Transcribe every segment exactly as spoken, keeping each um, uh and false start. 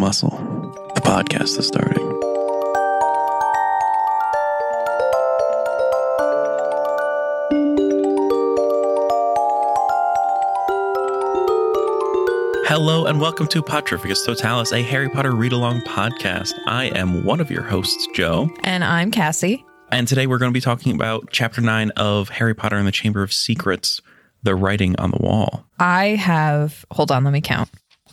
Muscle. The podcast is starting. Hello and welcome to Potrificus Totalis, a Harry Potter read-along podcast. I am one of your hosts, Joe. And I'm Cassie. And today we're going to be talking about Chapter nine of Harry Potter and the Chamber of Secrets, The Writing on the Wall. I have... Hold on, let me count.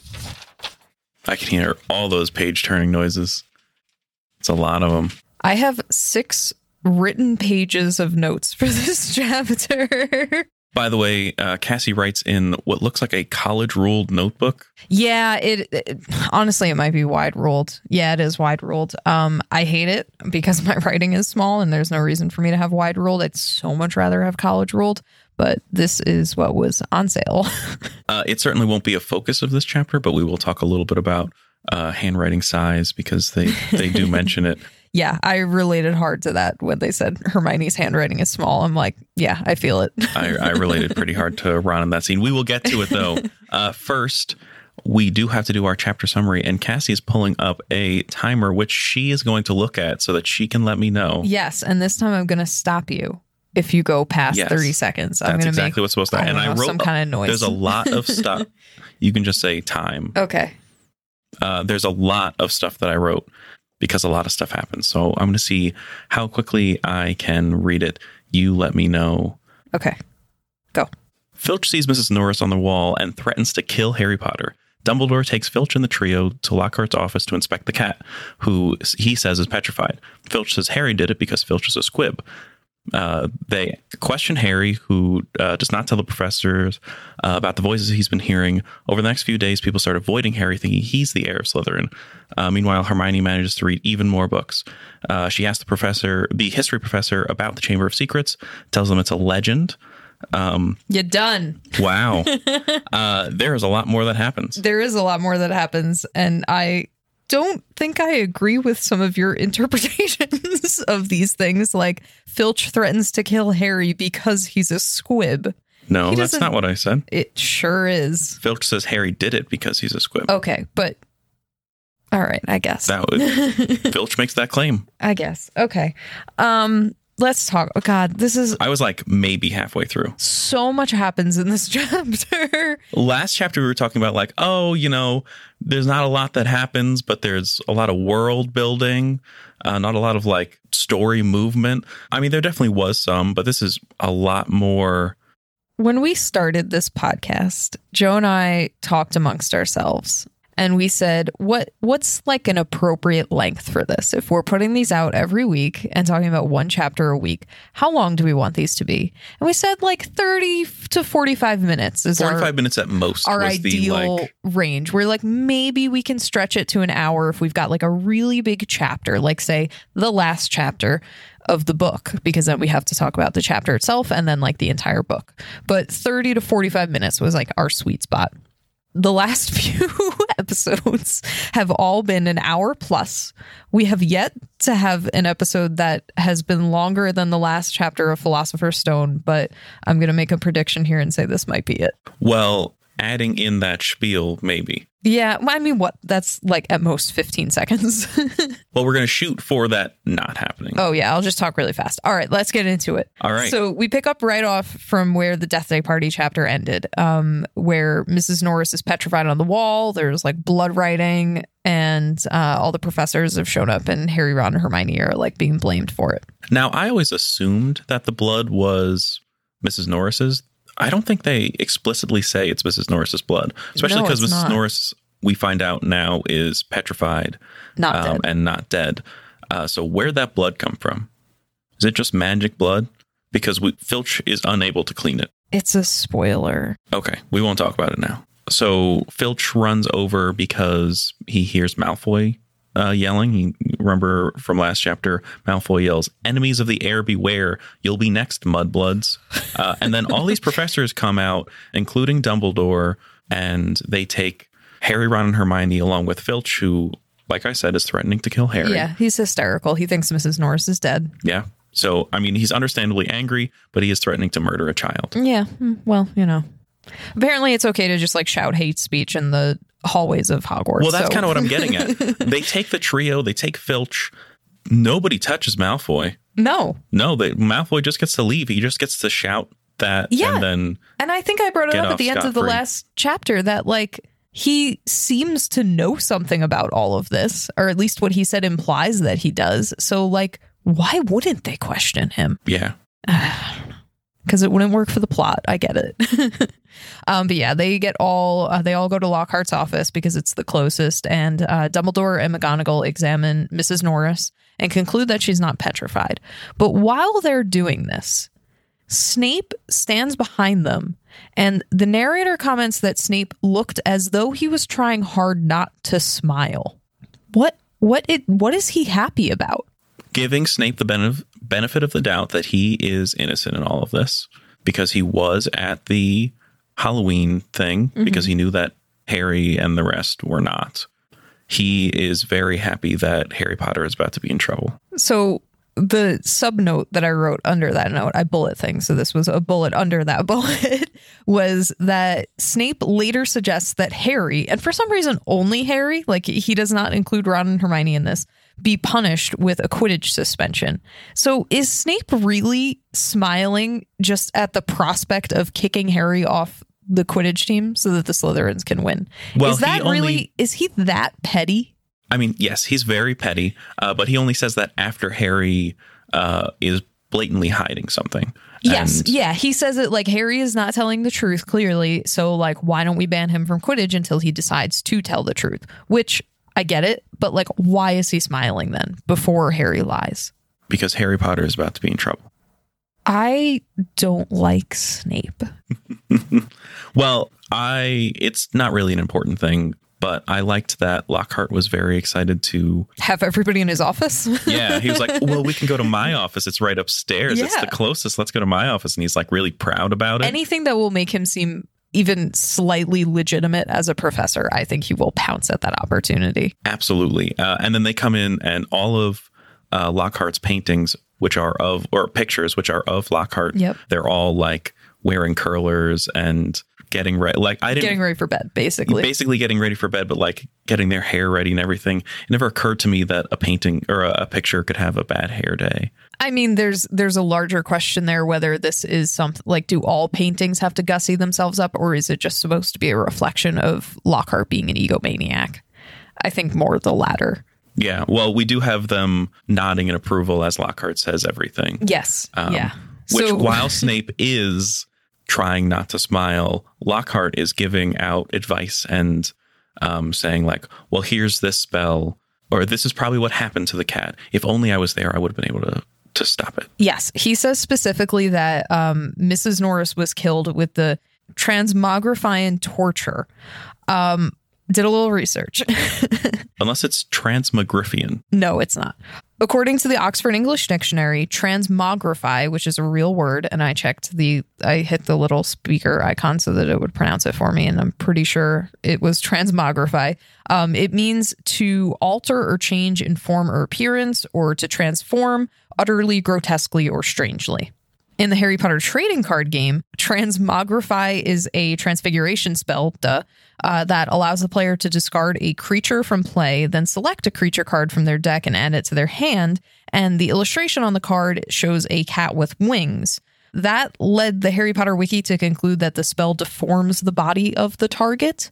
I can hear all those page-turning noises. It's a lot of them. I have six written pages of notes for this chapter. By the way, uh, Cassie writes in what looks like a college-ruled notebook. Yeah, it, it honestly, it might be wide-ruled. Yeah, it is wide-ruled. Um, I hate it because my writing is small and there's no reason for me to have wide-ruled. I'd so much rather have college-ruled, but this is what was on sale. uh, it certainly won't be a focus of this chapter, but we will talk a little bit about uh, handwriting size because they, they do mention it. Yeah, I related hard to that when they said Hermione's handwriting is small. I'm like, yeah, I feel it. I, I related pretty hard to Ron in that scene. We will get to it, though. Uh, first, we do have to do our chapter summary, and Cassie is pulling up a timer, which she is going to look at so that she can let me know. Yes, and this time I'm going to stop you if you go past yes, thirty seconds. I'm that's gonna exactly make, what's supposed to happen. And know, I wrote some kind of noise. There's a lot of stuff. You can just say time. Okay. Uh, there's a lot of stuff that I wrote, because a lot of stuff happens. So I'm going to see how quickly I can read it. You let me know. Okay. Go. Filch sees Missus Norris on the wall and threatens to kill Harry Potter. Dumbledore takes Filch and the trio to Lockhart's office to inspect the cat, who he says is petrified. Filch says Harry did it because Filch is a squib. Uh, they question Harry, who uh, does not tell the professors uh, about the voices he's been hearing. Over the next few days, people start avoiding Harry, thinking he's the heir of Slytherin. Uh, meanwhile, Hermione manages to read even more books. Uh, she asks the professor, the history professor, about the Chamber of Secrets, tells them it's a legend. Um, You're done. Wow. uh, there is a lot more that happens. There is a lot more that happens, and I don't think I agree with some of your interpretations of these things. Like, Filch threatens to kill Harry because he's a squib. No, that's not what I said. It sure is. Filch says Harry did it because he's a squib. Okay, but all right, I guess. That would, Filch makes that claim. I guess. Okay. Um, let's talk. Oh, God, this is... I was like maybe halfway through. So much happens in this chapter. Last chapter, we were talking about like, oh, you know, there's not a lot that happens, but there's a lot of world building, uh, not a lot of like story movement. I mean, there definitely was some, but this is a lot more. When we started this podcast, Joe and I talked amongst ourselves. And we said, what what's like an appropriate length for this? If we're putting these out every week and talking about one chapter a week, how long do we want these to be? And we said like thirty to forty-five minutes is forty-five our, minutes at most. Our was ideal the, like, range. We're like, maybe we can stretch it to an hour if we've got like a really big chapter, like say the last chapter of the book, because then we have to talk about the chapter itself and then like the entire book. But thirty to forty-five minutes was like our sweet spot. The last few episodes have all been an hour plus. We have yet to have an episode that has been longer than the last chapter of Philosopher's Stone, but I'm going to make a prediction here and say this might be it. Well, adding in that spiel, maybe. Yeah, I mean, what? That's like at most fifteen seconds. Well, we're going to shoot for that not happening. Oh, yeah. I'll just talk really fast. All right, let's get into it. All right. So we pick up right off from where the Death Day Party chapter ended, um, where Missus Norris is petrified on the wall. There's like blood writing, and uh, all the professors have shown up, and Harry, Ron, and Hermione are like being blamed for it. Now, I always assumed that the blood was Missus Norris's. I don't think they explicitly say it's Missus Norris's blood, especially No, because it's Missus not. Norris, we find out now, is petrified Not um, dead. and not dead. Uh, so where'd that blood come from? Is it just magic blood? Because we, Filch is unable to clean it. It's a spoiler. Okay, we won't talk about it now. So Filch runs over because he hears Malfoy uh, yelling. You remember from last chapter, Malfoy yells, "Enemies of the air beware, you'll be next, mudbloods." Uh, and then all these professors come out, including Dumbledore, and they take Harry, Ron, and Hermione along with Filch, who, like I said, is threatening to kill Harry. Yeah, he's hysterical. He thinks Missus Norris is dead. Yeah. So, I mean, he's understandably angry, but he is threatening to murder a child. Yeah, well, you know. Apparently it's okay to just like shout hate speech in the hallways of Hogwarts. Well, that's so. kind of what I'm getting at. They take the trio, they take Filch. Nobody touches Malfoy. No. No, they, Malfoy just gets to leave. He just gets to shout that yeah. and then And I think I brought it up at the end of the scot-free. last chapter that, like, he seems to know something about all of this, or at least what he said implies that he does. So, like, why wouldn't they question him? Yeah. Because it wouldn't work for the plot. I get it. um, but yeah, they get all, uh, they all go to Lockhart's office because it's the closest. And uh, Dumbledore and McGonagall examine Missus Norris and conclude that she's not petrified. But while they're doing this, Snape stands behind them. And the narrator comments that Snape looked as though he was trying hard not to smile. What, what, it, what is he happy about? Giving Snape the benef- benefit of the doubt that he is innocent in all of this because he was at the Halloween thing mm-hmm. because he knew that Harry and the rest were not. He is very happy that Harry Potter is about to be in trouble. So the sub note that I wrote under that note, I bullet things, so this was a bullet under that bullet, was that Snape later suggests that Harry, and for some reason only Harry, like he does not include Ron and Hermione in this, be punished with a Quidditch suspension. So is Snape really smiling just at the prospect of kicking Harry off the Quidditch team so that the Slytherins can win? Well, is that he only, really, is he that petty? I mean, yes, he's very petty, uh, but he only says that after Harry uh, is blatantly hiding something. Yes. And yeah. He says it like Harry is not telling the truth, clearly. So, like, why don't we ban him from Quidditch until he decides to tell the truth? Which I get it. But, like, why is he smiling then before Harry lies? Because Harry Potter is about to be in trouble. I don't like Snape. Well, I it's not really an important thing. But I liked that Lockhart was very excited to have everybody in his office. Yeah, he was like, well, we can go to my office. It's right upstairs. Yeah. It's the closest. Let's go to my office. And he's like really proud about it. Anything that will make him seem even slightly legitimate as a professor, I think he will pounce at that opportunity. Absolutely. Uh, and then they come in and all of uh, Lockhart's paintings, which are of or pictures, which are of Lockhart. Yep. They're all like wearing curlers and getting ready, like I didn't getting ready for bed, basically. Basically getting ready for bed, but like getting their hair ready and everything. It never occurred to me that a painting or a, a picture could have a bad hair day. I mean, there's there's a larger question there whether this is something like, do all paintings have to gussy themselves up, or is it just supposed to be a reflection of Lockhart being an egomaniac? I think more the latter. Yeah, well, we do have them nodding in approval as Lockhart says everything. Yes. Um, yeah. Which, so, while Snape is trying not to smile, Lockhart is giving out advice and um, saying like, well, here's this spell, or this is probably what happened to the cat. If only I was there, I would have been able to to stop it. Yes. He says specifically that um, Missus Norris was killed with the transmogrifian torture. Um, did a little research. Unless it's transmogrifian. No, it's not. According to the Oxford English Dictionary, transmogrify, which is a real word, and I checked the, I hit the little speaker icon so that it would pronounce it for me, and I'm pretty sure it was transmogrify. Um, it means to alter or change in form or appearance, or to transform utterly, grotesquely, or strangely. In the Harry Potter trading card game, transmogrify is a transfiguration spell, duh, uh, that allows the player to discard a creature from play, then select a creature card from their deck and add it to their hand. And the illustration on the card shows a cat with wings. That led the Harry Potter wiki to conclude that the spell deforms the body of the target.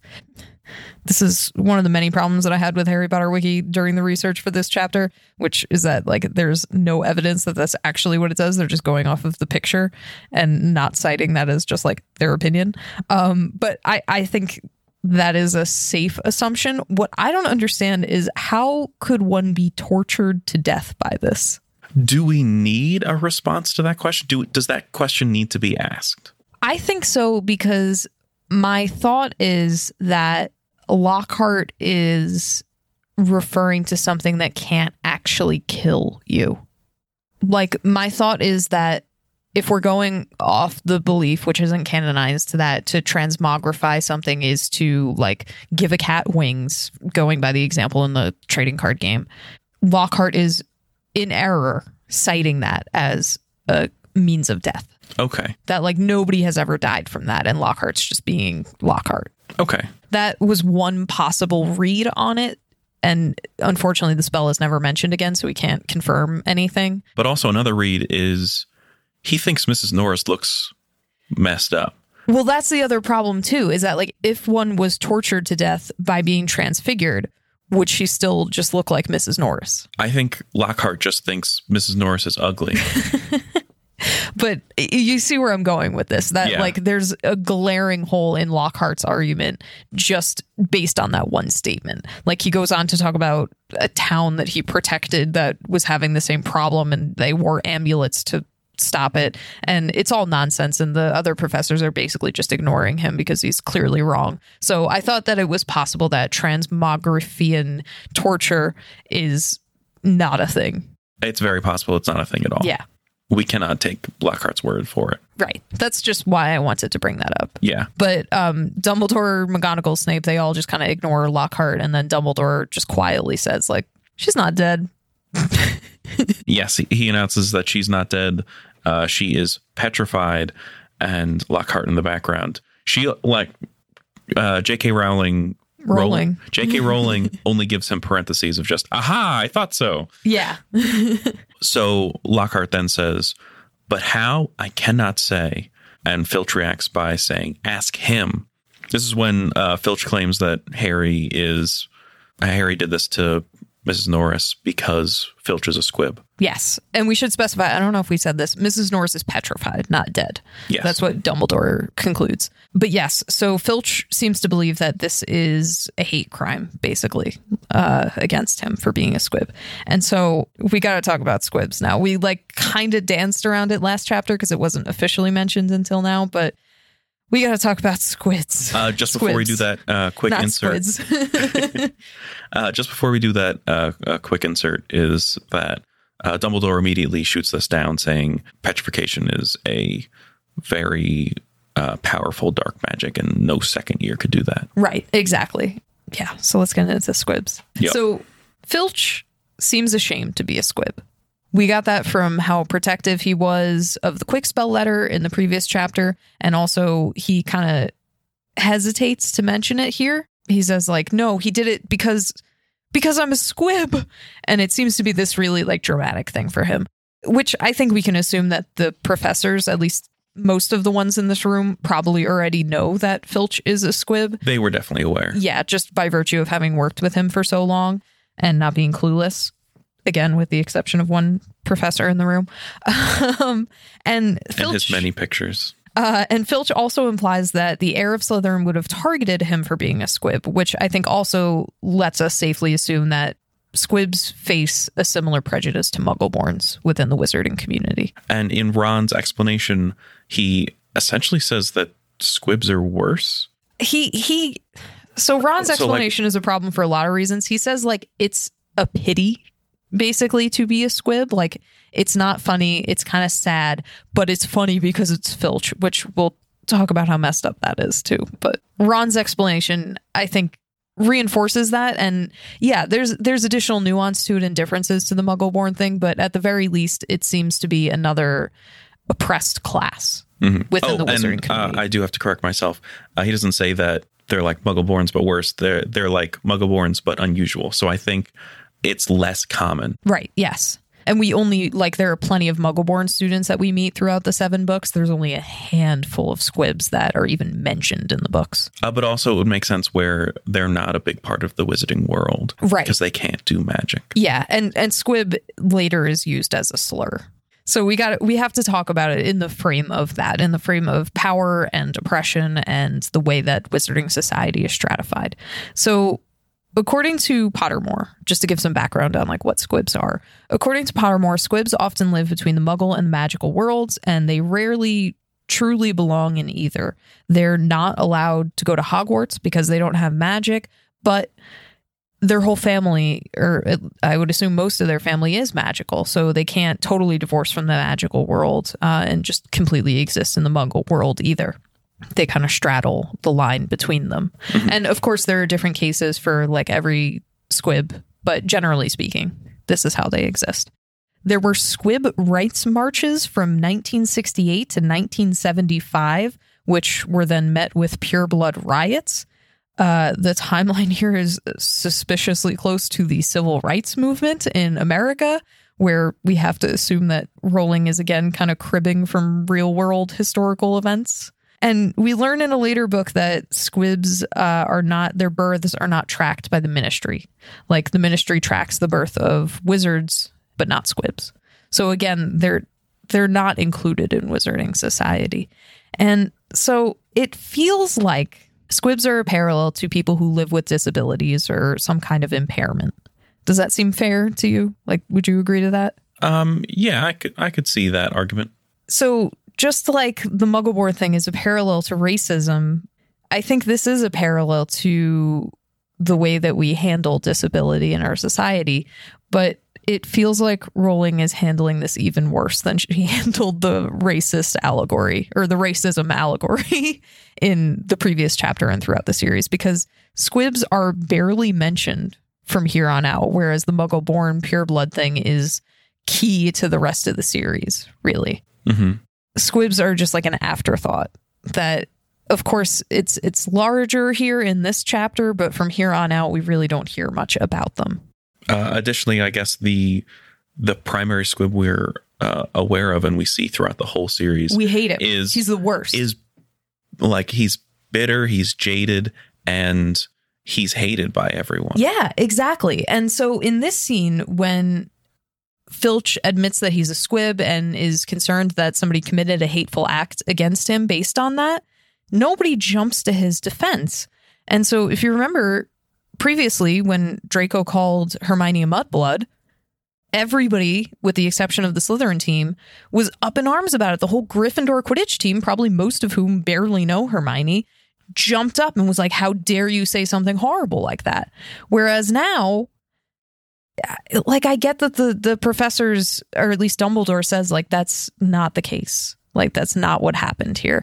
This is one of the many problems that I had with Harry Potter wiki during the research for this chapter, which is that like there's no evidence that that's actually what it does. They're just going off of the picture and not citing that as just like their opinion. Um, but I, I think that is a safe assumption. What I don't understand is how could one be tortured to death by this? Do we need a response to that question? Do does that question need to be asked? I think so, because my thought is that Lockhart is referring to something that can't actually kill you. Like, my thought is that if we're going off the belief, which isn't canonized, that to transmogrify something is to, like, give a cat wings, going by the example in the trading card game, Lockhart is in error citing that as a means of death. Okay. That, like, nobody has ever died from that, and Lockhart's just being Lockhart. Okay. That was one possible read on it. And unfortunately, the spell is never mentioned again, so we can't confirm anything. But also another read is he thinks Missus Norris looks messed up. Well, that's the other problem, too, is that like if one was tortured to death by being transfigured, would she still just look like Missus Norris? I think Lockhart just thinks Missus Norris is ugly. But you see where I'm going with this, that Yeah. like there's a glaring hole in Lockhart's argument just based on that one statement. Like he goes on to talk about a town that he protected that was having the same problem and they wore amulets to stop it. And it's all nonsense. And the other professors are basically just ignoring him because he's clearly wrong. So I thought that it was possible that transmogrifian torture is not a thing. It's very possible it's not a thing at all. Yeah. We cannot take Lockhart's word for it. Right. That's just why I wanted to bring that up. Yeah. But um, Dumbledore, McGonagall, Snape, they all just kind of ignore Lockhart. And then Dumbledore just quietly says, like, she's not dead. Yes, he- he announces that she's not dead. Uh, she is petrified. And Lockhart in the background. She, like, uh, J K. Rowling... Rowling. J K. Rowling only gives him parentheses of just, aha, I thought so. Yeah. So Lockhart then says, but how? I cannot say. And Filch reacts by saying, ask him. This is when uh, Filch claims that Harry is, Harry did this to Missus Norris because Filch is a squib. Yes. And we should specify, I don't know if we said this, Missus Norris is petrified, not dead. Yes. That's what Dumbledore concludes. But yes, so Filch seems to believe that this is a hate crime, basically, uh, against him for being a squib. And so we got to talk about squibs now. We like kind of danced around it last chapter because it wasn't officially mentioned until now, but we got to talk about squids. Uh, just before we do that, uh, quick Not insert. squids. uh, just before we do that, uh, a quick insert is that uh, Dumbledore immediately shoots this down, saying petrification is a very uh, powerful dark magic, and no second year could do that. Right, exactly. Yeah, so let's get into squibs. Yep. So Filch seems ashamed to be a squib. We got that from how protective he was of the quick spell letter in the previous chapter. And also he kind of hesitates to mention it here. He says like, no, he did it because because I'm a squib. And it seems to be this really like dramatic thing for him, which I think we can assume that the professors, at least most of the ones in this room, probably already know that Filch is a squib. They were definitely aware. Yeah, just by virtue of having worked with him for so long and not being clueless. Again, with the exception of one professor in the room. um, and Filch, And his many pictures. Uh, and Filch also implies that the heir of Slytherin would have targeted him for being a squib, which I think also lets us safely assume that squibs face a similar prejudice to Muggleborns within the wizarding community. And in Ron's explanation, he essentially says that squibs are worse. He, he, so Ron's So, like- explanation is a problem for a lot of reasons. He says like it's a pity basically to be a squib. Like it's not funny, it's kind of sad, but it's funny because it's Filch, which we'll talk about how messed up that is too. But Ron's explanation, I think, reinforces that. And yeah, there's there's additional nuance to it and differences to the Muggleborn thing, but at the very least it seems to be another oppressed class Mm-hmm. within oh, the wizarding and, community. Uh, I do have to correct myself. Uh, he doesn't say that they're like Muggleborns, but worse. They're they're like Muggleborns, but unusual. So I think it's less common. Right. Yes. And we only, like, there are plenty of Muggleborn students that we meet throughout the seven books. There's only a handful of squibs that are even mentioned in the books. Uh, but also it would make sense where they're not a big part of the wizarding world. Right. Because they can't do magic. Yeah. And, and squib later is used as a slur. So we got we have to talk about it in the frame of that, in the frame of power and oppression and the way that wizarding society is stratified. So according to Pottermore, just to give some background on like what squibs are, according to Pottermore, squibs often live between the Muggle and the magical worlds, and they rarely truly belong in either. They're not allowed to go to Hogwarts because they don't have magic, but their whole family, or I would assume most of their family, is magical, so they can't totally divorce from the magical world uh, and just completely exist in the Muggle world either. They kind of straddle the line between them. Mm-hmm. And of course, there are different cases for like every squib, but generally speaking, this is how they exist. There were squib rights marches from nineteen sixty-eight to nineteen seventy-five, which were then met with pureblood riots. Uh, the timeline here is suspiciously close to the civil rights movement in America, where we have to assume that Rowling is again kind of cribbing from real world historical events. And we learn in a later book that squibs uh, are not, their births are not tracked by the ministry. Like the ministry tracks the birth of wizards, but not squibs. So again, they're they're not included in wizarding society. And so it feels like squibs are a parallel to people who live with disabilities or some kind of impairment. Does that seem fair to you? Like, would you agree to that? Um, yeah, I could I could see that argument. So just like the Muggleborn thing is a parallel to racism, I think this is a parallel to the way that we handle disability in our society. But it feels like Rowling is handling this even worse than she handled the racist allegory or the racism allegory in the previous chapter and throughout the series, because squibs are barely mentioned from here on out, whereas the Muggle-born pureblood thing is key to the rest of the series, really. Mm-hmm. Squibs are just like an afterthought that, of course, it's it's larger here in this chapter, but from here on out, we really don't hear much about them. Uh, additionally, I guess the the primary squib we're uh, aware of and we see throughout the whole series, we hate him. Is he's the worst. Is like he's bitter, he's jaded, and he's hated by everyone. Yeah, exactly. And so in this scene, when Filch admits that he's a squib and is concerned that somebody committed a hateful act against him based on that, nobody jumps to his defense. And so if you remember previously when Draco called Hermione a mudblood, everybody, with the exception of the Slytherin team, was up in arms about it. The whole Gryffindor Quidditch team, probably most of whom barely know Hermione, jumped up and was like, how dare you say something horrible like that? Whereas now, like, I get that the the professors, or at least Dumbledore says, like, that's not the case. Like, that's not what happened here.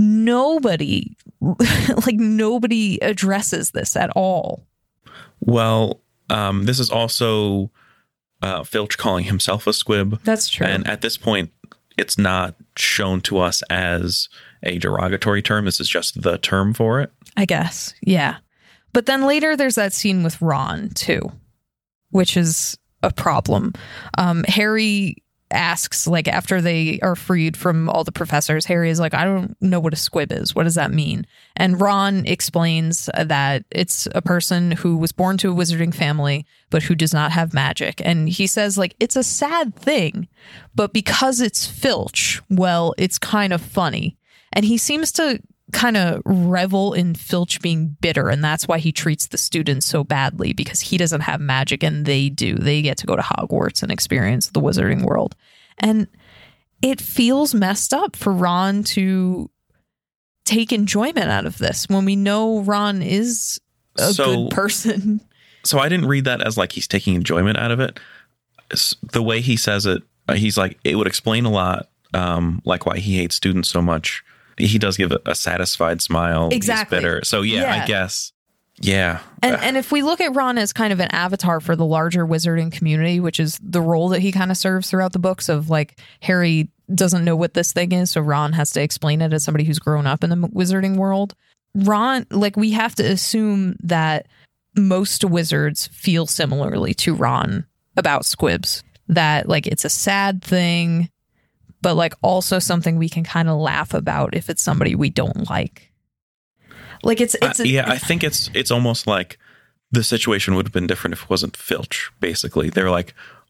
Nobody, like, nobody addresses this at all. Well, um, this is also uh, Filch calling himself a squib. That's true. And at this point, it's not shown to us as a derogatory term. This is just the term for it. I guess. Yeah. But then later there's that scene with Ron, too, which is a problem. Um, Harry asks, like, after they are freed from all the professors, Harry is like, I don't know what a squib is. What does that mean? And Ron explains that it's a person who was born to a wizarding family, but who does not have magic. And he says, like, it's a sad thing, but because it's Filch, well, it's kind of funny. And he seems to kind of revel in Filch being bitter, and that's why he treats the students so badly, because he doesn't have magic and they do. They get to go to Hogwarts and experience the wizarding world. And it feels messed up for Ron to take enjoyment out of this when we know Ron is a so, good person. So I didn't read that as like he's taking enjoyment out of it. The way he says it, he's like, it would explain a lot, um, like why he hates students so much. He does give a, a satisfied smile. Exactly. He's bitter. So yeah, yeah, I guess. Yeah. And and if we look at Ron as kind of an avatar for the larger wizarding community, which is the role that he kind of serves throughout the books of, like, Harry doesn't know what this thing is, so Ron has to explain it as somebody who's grown up in the wizarding world. Ron, like, we have to assume that most wizards feel similarly to Ron about squibs. That, like, it's a sad thing, but, like, also something we can kind of laugh about if it's somebody we don't like. Like, it's it's uh, a, yeah, I think it's it's almost like the situation would have been different if it wasn't Filch. Basically, they're like,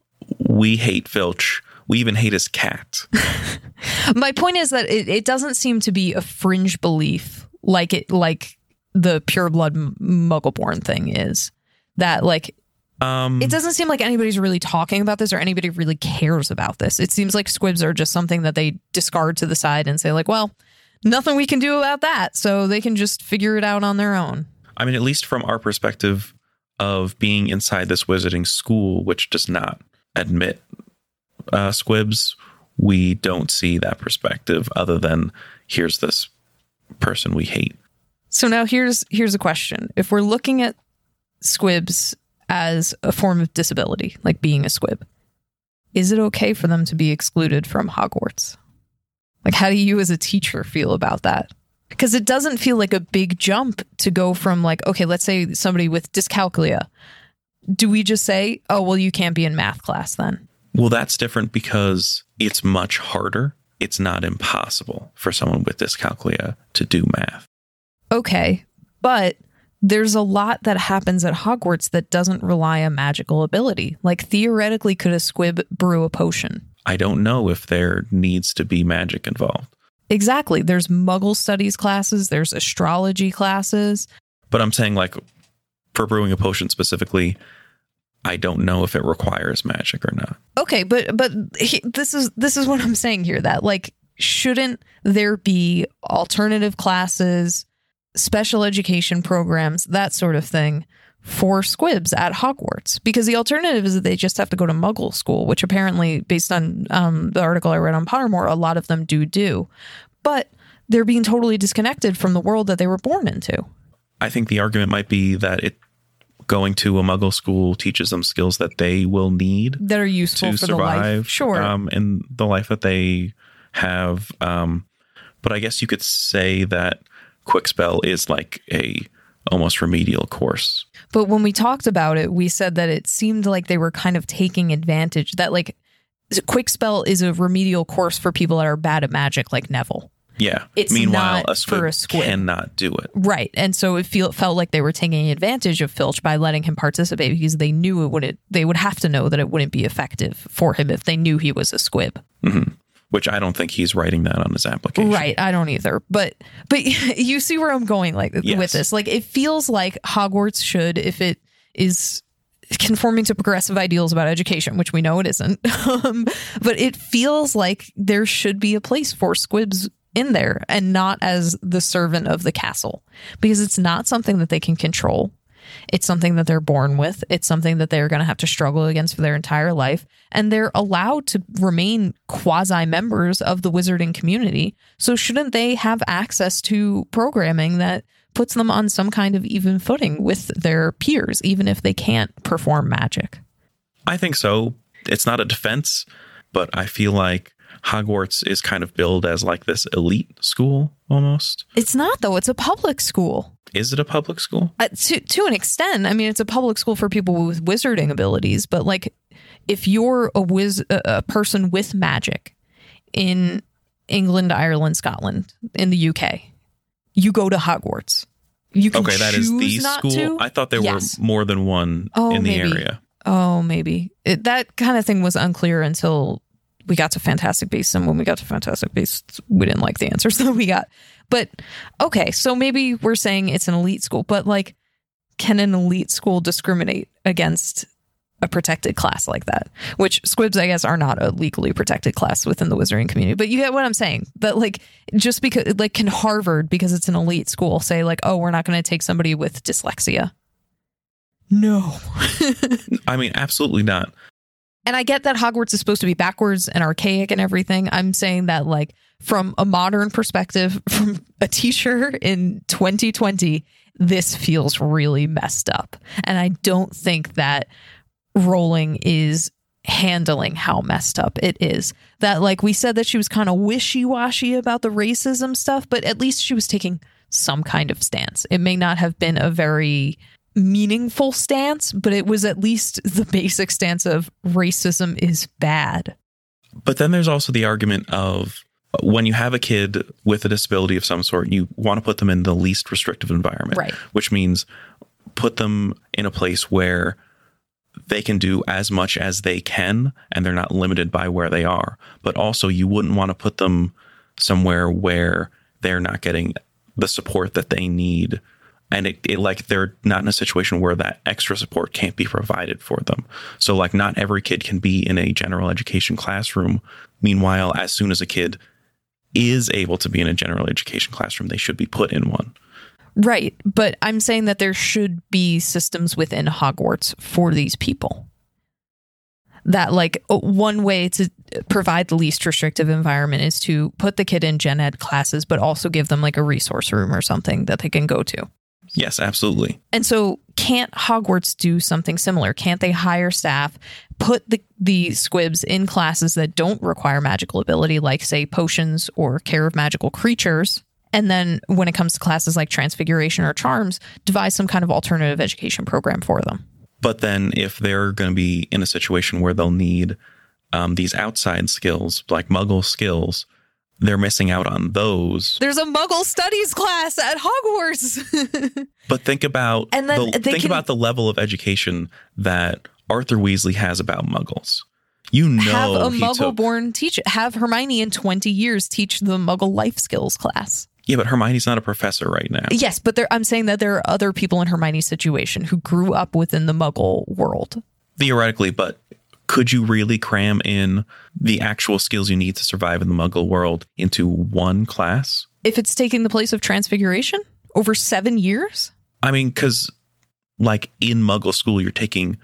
we hate Filch. We even hate his cat. My point is that it, it doesn't seem to be a fringe belief like it like the pureblood Muggleborn thing is. That, like, Um, it doesn't seem like anybody's really talking about this or anybody really cares about this. It seems like squibs are just something that they discard to the side and say, like, well, nothing we can do about that, so they can just figure it out on their own. I mean, at least from our perspective of being inside this wizarding school, which does not admit uh, squibs, we don't see that perspective other than here's this person we hate. So now here's here's a question. If we're looking at squibs as a form of disability, like being a squib, is it okay for them to be excluded from Hogwarts? Like, how do you as a teacher feel about that? Because it doesn't feel like a big jump to go from like, okay, let's say somebody with dyscalculia. Do we just say, oh, well, you can't be in math class then? Well, that's different because it's much harder. It's not impossible for someone with dyscalculia to do math. Okay, but there's a lot that happens at Hogwarts that doesn't rely on magical ability. Like, theoretically, could a squib brew a potion? I don't know if there needs to be magic involved. Exactly. There's Muggle studies classes. There's astrology classes. But I'm saying, like, for brewing a potion specifically, I don't know if it requires magic or not. Okay, but but he, this is this is what I'm saying here. That, like, shouldn't there be alternative classes, special education programs, that sort of thing for squibs at Hogwarts? Because the alternative is that they just have to go to Muggle school, which apparently, based on um, the article I read on Pottermore, a lot of them do do. But they're being totally disconnected from the world that they were born into. I think the argument might be that it going to a Muggle school teaches them skills that they will need that are useful to for survive, the life. Sure. Um, in the life that they have. Um, but I guess you could say that Quickspell is like a almost remedial course. But when we talked about it, we said that it seemed like they were kind of taking advantage, that like Quickspell is a remedial course for people that are bad at magic, like Neville. Yeah. It's Meanwhile, not a squib, for a squib cannot do it. Right. And so it feel, felt like they were taking advantage of Filch by letting him participate because they knew it wouldn't, they would have to know that it wouldn't be effective for him if they knew he was a squib. Mm-hmm. Which I don't think he's writing that on his application. Right. I don't either. But but you see where I'm going like Yes. with this. Like, it feels like Hogwarts should, if it is conforming to progressive ideals about education, which we know it isn't, um, but it feels like there should be a place for squibs in there and not as the servant of the castle, because it's not something that they can control. It's something that they're born with. It's something that they're going to have to struggle against for their entire life. And they're allowed to remain quasi members of the wizarding community. So shouldn't they have access to programming that puts them on some kind of even footing with their peers, even if they can't perform magic? I think so. It's not a defense, but I feel like Hogwarts is kind of billed as like this elite school almost. It's not, though. It's a public school. Is it a public school? Uh, to to an extent. I mean, it's a public school for people with wizarding abilities, but like, if you're a wiz a, a person with magic in England, Ireland, Scotland, in the U K, you go to Hogwarts. You can okay, that is the not school. To. I thought there Yes. were more than one Oh, in the maybe. area. Oh, maybe. It, that kind of thing was unclear until we got to Fantastic Beasts. And when we got to Fantastic Beasts, we didn't like the answers that we got. But okay, so maybe we're saying it's an elite school, but like, can an elite school discriminate against a protected class like that? Which squibs, I guess, are not a legally protected class within the wizarding community. But you get what I'm saying. That like, just because, like, can Harvard, because it's an elite school, say like, oh, we're not going to take somebody with dyslexia? No. I mean, absolutely not. And I get that Hogwarts is supposed to be backwards and archaic and everything. I'm saying that, like, from a modern perspective, from a teacher in twenty twenty, this feels really messed up. And I don't think that Rowling is handling how messed up it is. That, like, we said that she was kind of wishy-washy about the racism stuff, but at least she was taking some kind of stance. It may not have been a very meaningful stance, but it was at least the basic stance of racism is bad. But then there's also the argument of when you have a kid with a disability of some sort, you want to put them in the least restrictive environment, Right. Which means put them in a place where they can do as much as they can and they're not limited by where they are. But also you wouldn't want to put them somewhere where they're not getting the support that they need. And it, it like they're not in a situation where that extra support can't be provided for them. So like not every kid can be in a general education classroom. Meanwhile, as soon as a kid is able to be in a general education classroom, they should be put in one. Right. But I'm saying that there should be systems within Hogwarts for these people. That, like, one way to provide the least restrictive environment is to put the kid in gen ed classes, but also give them like a resource room or something that they can go to. Yes, absolutely. And so can't Hogwarts do something similar? Can't they hire staff, put the, the squibs in classes that don't require magical ability, like, say, potions or care of magical creatures, And then when it comes to classes like Transfiguration or Charms, devise some kind of alternative education program for them. But then if they're going to be in a situation where they'll need um, these outside skills, like Muggle skills, they're missing out on those. There's a Muggle studies class at Hogwarts. But think about and then the, think can, about the level of education that Arthur Weasley has about Muggles. You know, have a he Muggle-born took, teacher. Have Hermione in twenty years teach the Muggle life skills class. Yeah, but Hermione's not a professor right now. Yes, but there, I'm saying that there are other people in Hermione's situation who grew up within the Muggle world. Theoretically, but could you really cram in the actual skills you need to survive in the Muggle world into one class? If it's taking the place of Transfiguration over seven years? I mean, because like in Muggle school, you're taking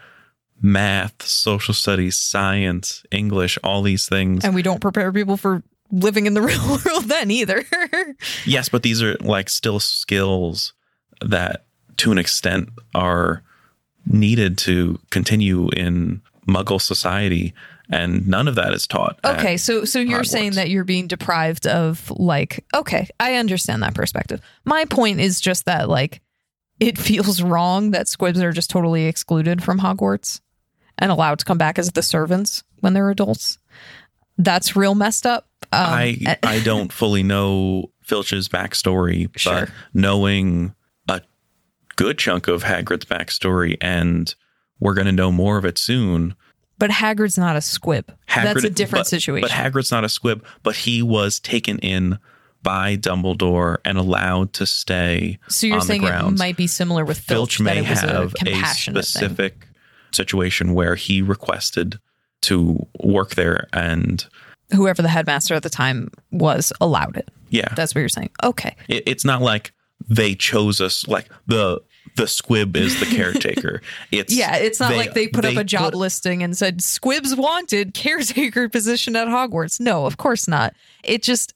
math, social studies, science, English, all these things. And we don't prepare people for living in the real world then either. Yes, but these are like still skills that to an extent are needed to continue in Muggle society, and none of that is taught. Okay, so so you're Hogwarts. saying that you're being deprived of, like, okay, I understand that perspective. My point is just that, like, it feels wrong that squibs are just totally excluded from Hogwarts and allowed to come back as the servants when they're adults. That's real messed up. Um, I I don't fully know Filch's backstory, Sure. but knowing a good chunk of Hagrid's backstory, and we're going to know more of it soon. But Hagrid's not a squib. Hagrid, That's a different but, situation. But Hagrid's not a squib, but he was taken in by Dumbledore and allowed to stay so you're on saying the it grounds. might be similar with Filch, Filch may that it was have a compassionate a specific thing. situation where he requested to work there, and Whoever the headmaster at the time was allowed it. yeah, That's what you're saying. Okay. it, it's not like they chose us, like the the squib is the caretaker. It's Yeah, it's not they- like they put up they a job put- listing and said, squibs wanted, caretaker position at Hogwarts. No, of course not. It just,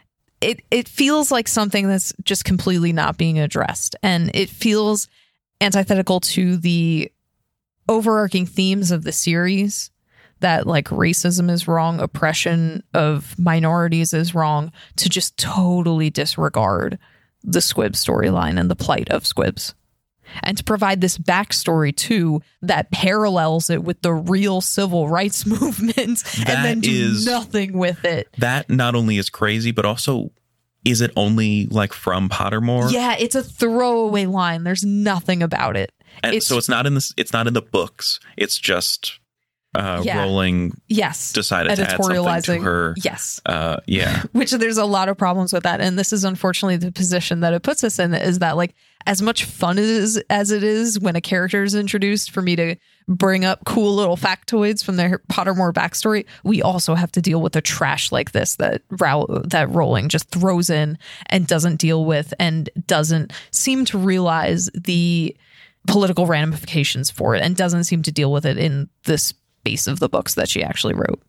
it it feels like something that's just completely not being addressed. And it feels antithetical to the overarching themes of the series, that like racism is wrong, oppression of minorities is wrong, to just totally disregard the Squib storyline and the plight of Squibs. And to provide this backstory too that parallels it with the real civil rights movement, and That then do is- nothing with it. That not only is crazy, but also, is it only like from Pottermore? Yeah, it's a throwaway line. There's nothing about it. And It's- so it's not in this. It's not in the books. It's just uh, Yeah. Rowling Yes. decided to add something to Editorializing. her. Yes. Uh, yeah. Which there's a lot of problems with that. And this is unfortunately the position that it puts us in, is that like as much fun it is as it is when a character is introduced for me to bring up cool little factoids from their Pottermore backstory, we also have to deal with the trash like this that Row- that Rowling just throws in and doesn't deal with, and doesn't seem to realize the political ramifications for it, and doesn't seem to deal with it in the space of the books that she actually wrote.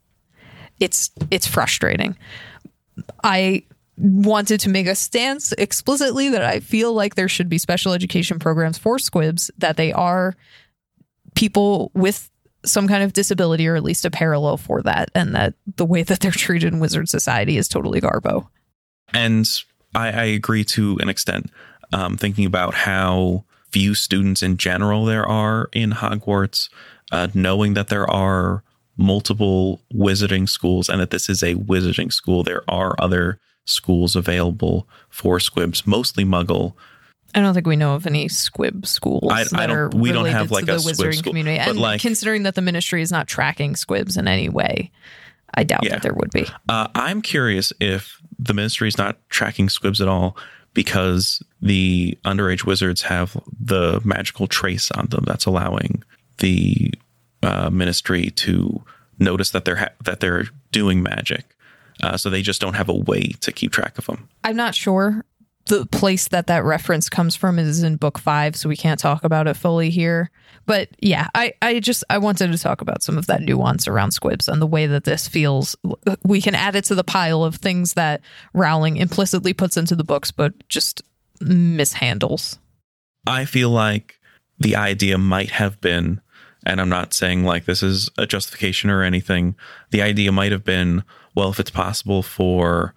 It's it's frustrating. I wanted to make a stance explicitly that I feel like there should be special education programs for squibs, that they are people with some kind of disability, or at least a parallel for that, and that the way that they're treated in Wizard Society is totally garbo. And I, I agree to an extent, um, thinking about how few students in general there are in Hogwarts, uh, knowing that there are multiple wizarding schools, and that this is a wizarding school. There are other schools available for squibs, mostly Muggle. I don't think we know of any squib schools I- I that don't- are we don't related have, like, to a the squib wizarding school, community. but, And like- considering that the ministry is not tracking squibs in any way, I doubt Yeah. that there would be. Uh, I'm curious if the ministry is not tracking squibs at all, because the underage wizards have the magical trace on them that's allowing the uh, ministry to notice that they're ha- that they're doing magic. Uh, so they just don't have a way to keep track of them. I'm not sure. The place that that reference comes from is in book five, so we can't talk about it fully here. But yeah, I, I just I wanted to talk about some of that nuance around squibs and the way that this feels. We can add it to the pile of things that Rowling implicitly puts into the books, but just mishandles. I feel like the idea might have been, and I'm not saying like this is a justification or anything, the idea might have been, well, if it's possible for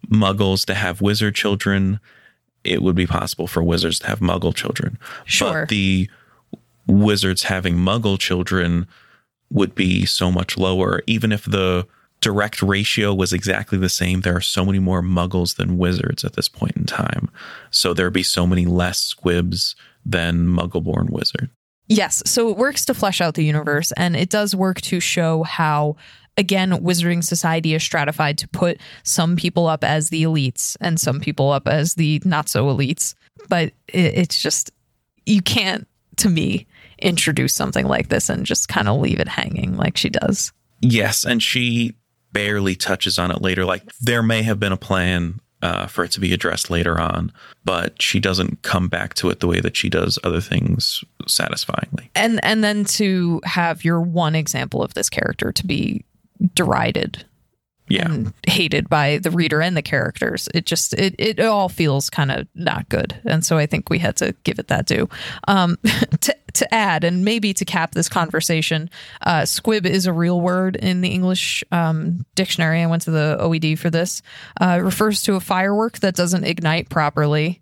Muggles to have wizard children, it would be possible for wizards to have Muggle children. Sure. But the wizards having Muggle children would be so much lower. Even if the direct ratio was exactly the same, there are so many more Muggles than wizards at this point in time. So there'd be so many less squibs than Muggle-born wizard. Yes. So it works to flesh out the universe, and it does work to show how, again, Wizarding Society is stratified to put some people up as the elites and some people up as the not so elites. But it, it's just, you can't, to me, introduce something like this and just kind of leave it hanging like she does. Yes. And she barely touches on it later. Like, there may have been a plan uh, for it to be addressed later on, but she doesn't come back to it the way that she does other things satisfyingly. And and then to have your one example of this character to be derided, yeah, and hated by the reader and the characters, it just it it all feels kind of not good. And so I think we had to give it that due. Um, to to add, and maybe to cap this conversation, uh, squib is a real word in the English um, dictionary. I went to the O E D for this. Uh, it refers to a firework that doesn't ignite properly.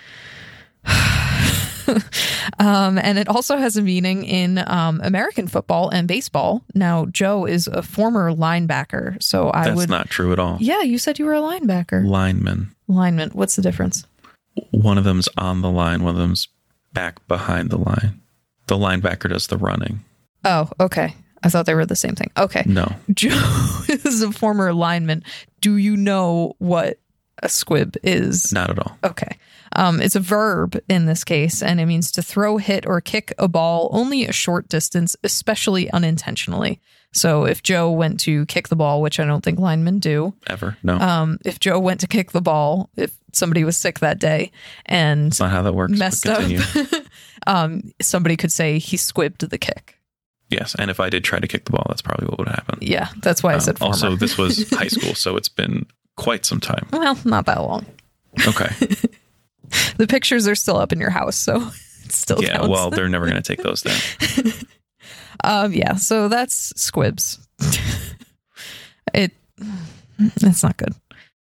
Um, and it also has a meaning in um, American football and baseball. Now, Joe is a former linebacker, so I That's would... not true at all. Yeah, you said you were a linebacker. Lineman. Lineman. What's the difference? One of them's on the line. One of them's back behind the line. The linebacker does the running. Oh, okay. I thought they were the same thing. Okay. No. Joe is a former lineman. Do you know what a squib is? Not at all. Okay. Um, it's a verb in this case, and it means to throw, hit, or kick a ball only a short distance, especially unintentionally. So if Joe went to kick the ball, which I don't think linemen do. Ever. No. Um, if Joe went to kick the ball, if somebody was sick that day and That's not how that works. messed up, um, somebody could say he squibbed the kick. Yes, and if I did try to kick the ball, that's probably what would happen. Yeah, that's why I said um, former. Also, this was high school, so it's been quite some time. Well, not that long. Okay. The pictures are still up in your house, so it still yeah, counts. well, they're never going to take those down. um, yeah, so that's squibs. it That's not good.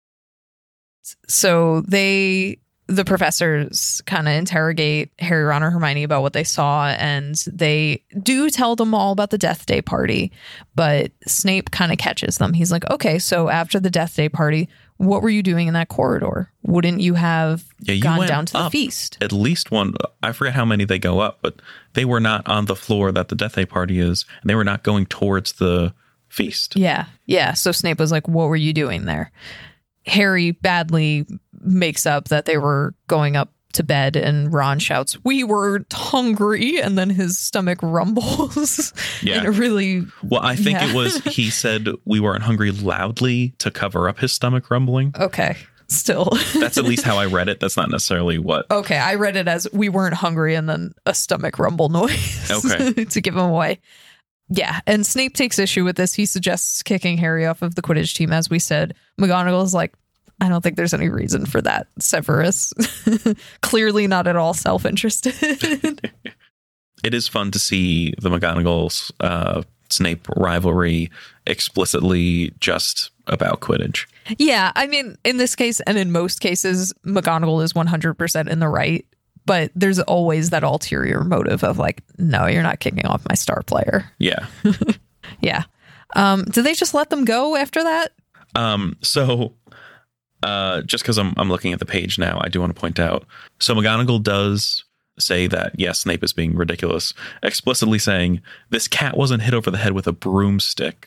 So they... the professors kind of interrogate Harry, Ron, or Hermione about what they saw, and they do tell them all about the Death Day party, but Snape kind of catches them. He's like, okay, so after the Death Day party, what were you doing in that corridor? Wouldn't you have yeah, you gone went down to the up feast? At least one. I forget how many they go up, but they were not on the floor that the Death Day party is, and they were not going towards the feast. Yeah, yeah. So Snape was like, what were you doing there? Harry badly makes up that they were going up to bed, and Ron shouts, we were hungry, and then his stomach rumbles. Yeah. in a really... Well, I think yeah. it was, he said we weren't hungry loudly to cover up his stomach rumbling. Okay, still. That's at least how I read it. That's not necessarily what... Okay, I read it as we weren't hungry and then a stomach rumble noise. Okay. To give him away. Yeah, and Snape takes issue with this. He suggests kicking Harry off of the Quidditch team, as we said. McGonagall's like, I don't think there's any reason for that, Severus. Clearly not at all self-interested. It is fun to see the McGonagall uh, Snape rivalry explicitly just about Quidditch. Yeah, I mean, in this case and in most cases, McGonagall is one hundred percent in the right. But there's always that ulterior motive of like, no, you're not kicking off my star player. Yeah. Yeah. Um, did they just let them go after that? Um, so uh, just because I'm I'm looking at the page now, I do want to point out. So McGonagall does say that, yes, Snape is being ridiculous, explicitly saying this cat wasn't hit over the head with a broomstick.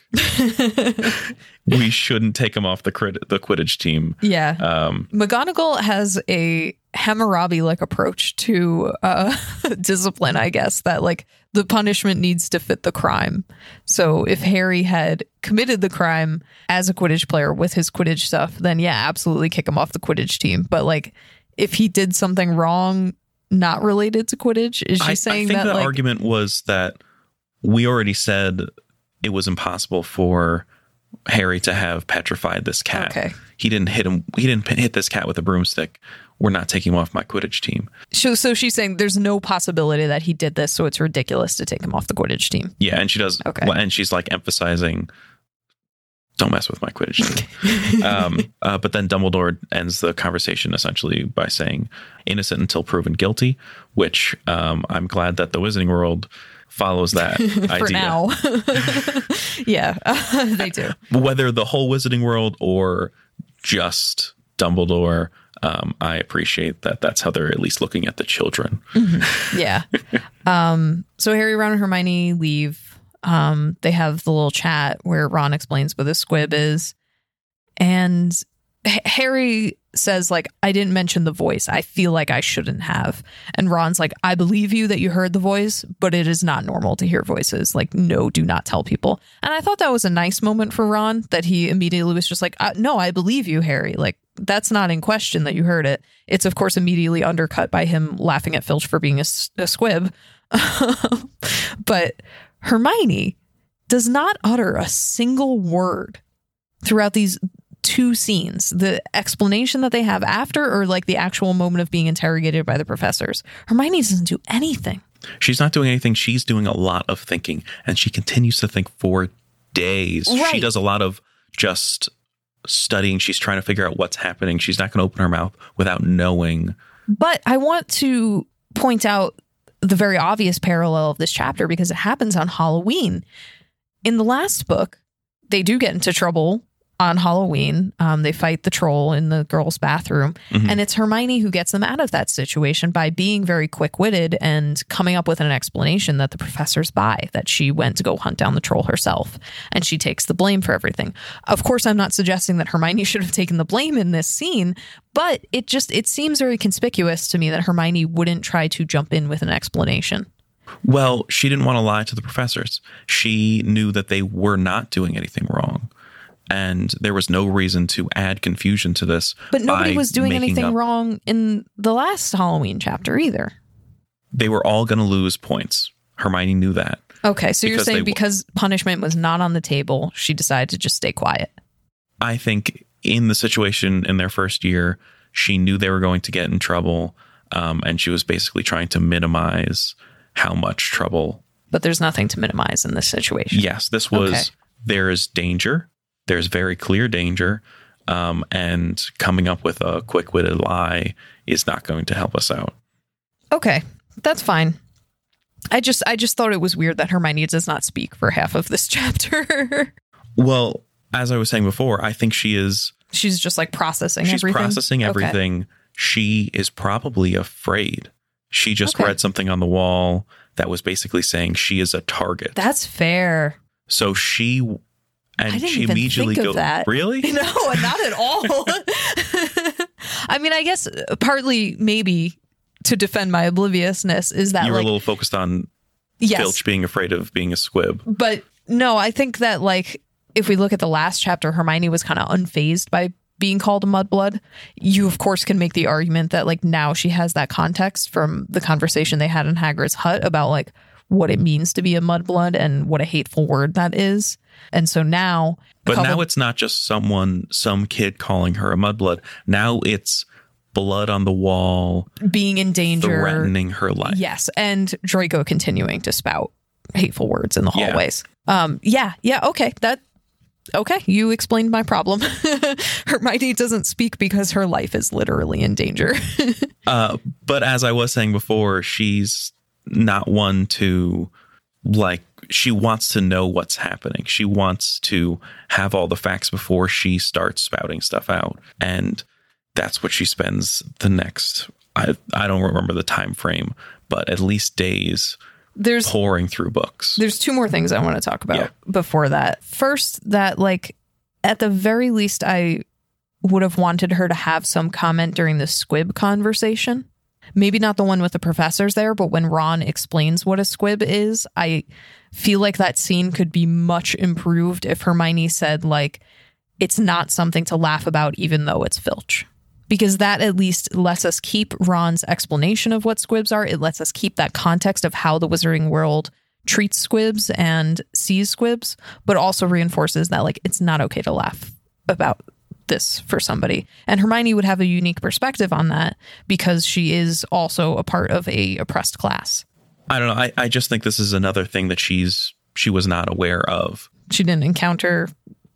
We shouldn't take him off the crit- the Quidditch team. Yeah. Um, McGonagall has a Hammurabi-like approach to uh, discipline, I guess, that like the punishment needs to fit the crime. So if Harry had committed the crime as a Quidditch player with his Quidditch stuff, then yeah, absolutely kick him off the Quidditch team. But like if he did something wrong not related to Quidditch, is she I, saying I think that the like, argument was that we already said it was impossible for Harry to have petrified this cat. Okay. He didn't hit him. He didn't hit this cat with a broomstick. We're not taking him off my Quidditch team. So, so she's saying there's no possibility that he did this, so it's ridiculous to take him off the Quidditch team. Yeah, and she does. Okay. And she's like emphasizing don't mess with my Quidditch team. um, uh, but then Dumbledore ends the conversation essentially by saying innocent until proven guilty, which um, I'm glad that the Wizarding World follows that For idea. now. Yeah, uh, they do. Whether the whole Wizarding World or just Dumbledore, um, I appreciate that that's how they're at least looking at the children. Mm-hmm. Yeah. um, so Harry, Ron, and Hermione leave. Um, they have the little chat where Ron explains what a squib is. And H- Harry says, like, I didn't mention the voice. I feel like I shouldn't have. And Ron's like, I believe you that you heard the voice, but it is not normal to hear voices. Like, no, do not tell people. And I thought that was a nice moment for Ron, that he immediately was just like, uh, no, I believe you, Harry. Like, that's not in question that you heard it. It's, of course, immediately undercut by him laughing at Filch for being a, a squib. But Hermione does not utter a single word throughout these two scenes, the explanation that they have after, or like the actual moment of being interrogated by the professors. Hermione doesn't do anything. She's not doing anything. She's doing a lot of thinking, and she continues to think for days. Right. She does a lot of just studying. She's trying to figure out what's happening. She's not going to open her mouth without knowing. But I want to point out the very obvious parallel of this chapter, because it happens on Halloween. In the last book, they do get into trouble on Halloween. Um, they fight the troll in the girls' bathroom. Mm-hmm. And it's Hermione who gets them out of that situation by being very quick-witted and coming up with an explanation that the professors buy, that she went to go hunt down the troll herself. And she takes the blame for everything. Of course, I'm not suggesting that Hermione should have taken the blame in this scene, but it just, it seems very conspicuous to me that Hermione wouldn't try to jump in with an explanation. Well, she didn't want to lie to the professors. She knew that they were not doing anything wrong. And there was no reason to add confusion to this. But nobody by was doing making anything up- wrong in the last Halloween chapter either. They were all going to lose points. Hermione knew that. Okay, so you're Because saying they- because punishment was not on the table, she decided to just stay quiet. I think in the situation in their first year, she knew they were going to get in trouble. Um, and she was basically trying to minimize how much trouble. But there's nothing to minimize in this situation. Yes, this was, Okay. there is danger. There's very clear danger. Um, and coming up with a quick-witted lie is not going to help us out. Okay, that's fine. I just I just thought it was weird that Hermione does not speak for half of this chapter. Well, as I was saying before, I think she is She's just like processing she's everything. processing Okay. everything. She is probably afraid. She just Okay. read something on the wall that was basically saying she is a target. That's fair. So she and I didn't she even immediately think of goes, that. really? No, not at all. I mean, I guess partly maybe to defend my obliviousness is that You were like a little focused on yes, Filch being afraid of being a squib. but no, I think that like if we look at the last chapter, Hermione was kind of unfazed by being called a mudblood. You of course can make the argument that like now she has that context from the conversation they had in Hagrid's hut about like what it means to be a mudblood and what a hateful word that is. And so now, a But couple- now it's not just someone, some kid calling her a mudblood. Now it's blood on the wall, being in danger, threatening her life. yes, and Draco continuing to spout hateful words in the Yeah. hallways. Um, yeah, yeah, okay, that okay. You explained my problem. Hermione doesn't speak because her life is literally in danger. Uh, but as I was saying before, she's not one to like, she wants to know what's happening. She wants to have all the facts before she starts spouting stuff out. And that's what she spends the next, I, I don't remember the time frame, but at least days There's pouring through books. There's two more things I want to talk about Yeah. before that. First, that like at the very least, I would have wanted her to have some comment during the squib conversation. Maybe not the one with the professors there, but when Ron explains what a squib is, I feel like that scene could be much improved if Hermione said like, it's not something to laugh about, even though it's Filch. Because that at least lets us keep Ron's explanation of what squibs are. It lets us keep that context of how the Wizarding World treats squibs and sees squibs, but also reinforces that like it's not okay to laugh about this for somebody. And Hermione would have a unique perspective on that because she is also a part of a oppressed class. I don't know. I, I just think this is another thing that she's she was not aware of. She didn't encounter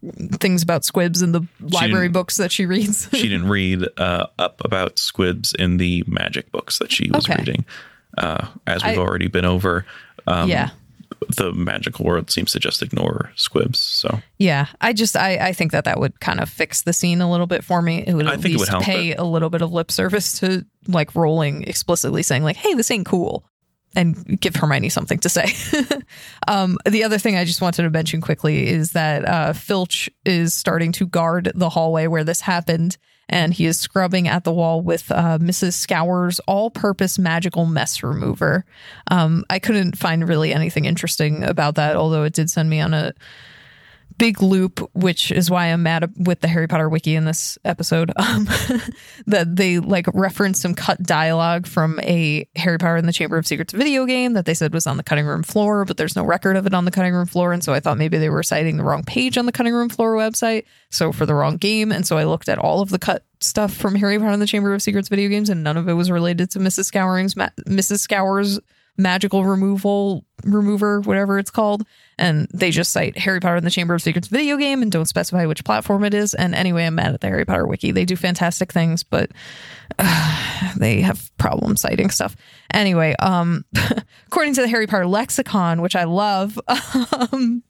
things about squibs in the library books that she reads. She didn't read uh, up about squibs in the magic books that she was okay. reading. Uh, as we've I, already been over. Um, yeah. The magical world seems to just ignore squibs. So yeah, I just I, I think that that would kind of fix the scene a little bit for me. It would at I think least it would help pay it. a little bit of lip service to like Rowling explicitly saying like, hey, this ain't cool, and give Hermione something to say. um, the other thing I just wanted to mention quickly is that uh, Filch is starting to guard the hallway where this happened. And he is scrubbing at the wall with uh, Missus Scour's all-purpose magical mess remover. Um, I couldn't find really anything interesting about that, although it did send me on a big loop, which is why I'm mad with the Harry Potter wiki in this episode. Um, that they like referenced some cut dialogue from a Harry Potter and the Chamber of Secrets video game that they said was on the cutting room floor, but there's no record of it on the cutting room floor. And so I thought maybe they were citing the wrong page on the cutting room floor website. So for the wrong game. And so I looked at all of the cut stuff from Harry Potter and the Chamber of Secrets video games, and none of it was related to Missus Scouring's ma- Missus Scour's magical removal remover, whatever it's called. And they just cite Harry Potter and the Chamber of Secrets video game and don't specify which platform it is. And anyway, I'm mad at the Harry Potter wiki. They do fantastic things, but uh, they have problems citing stuff. Anyway, um, according to the Harry Potter lexicon, which I love, um,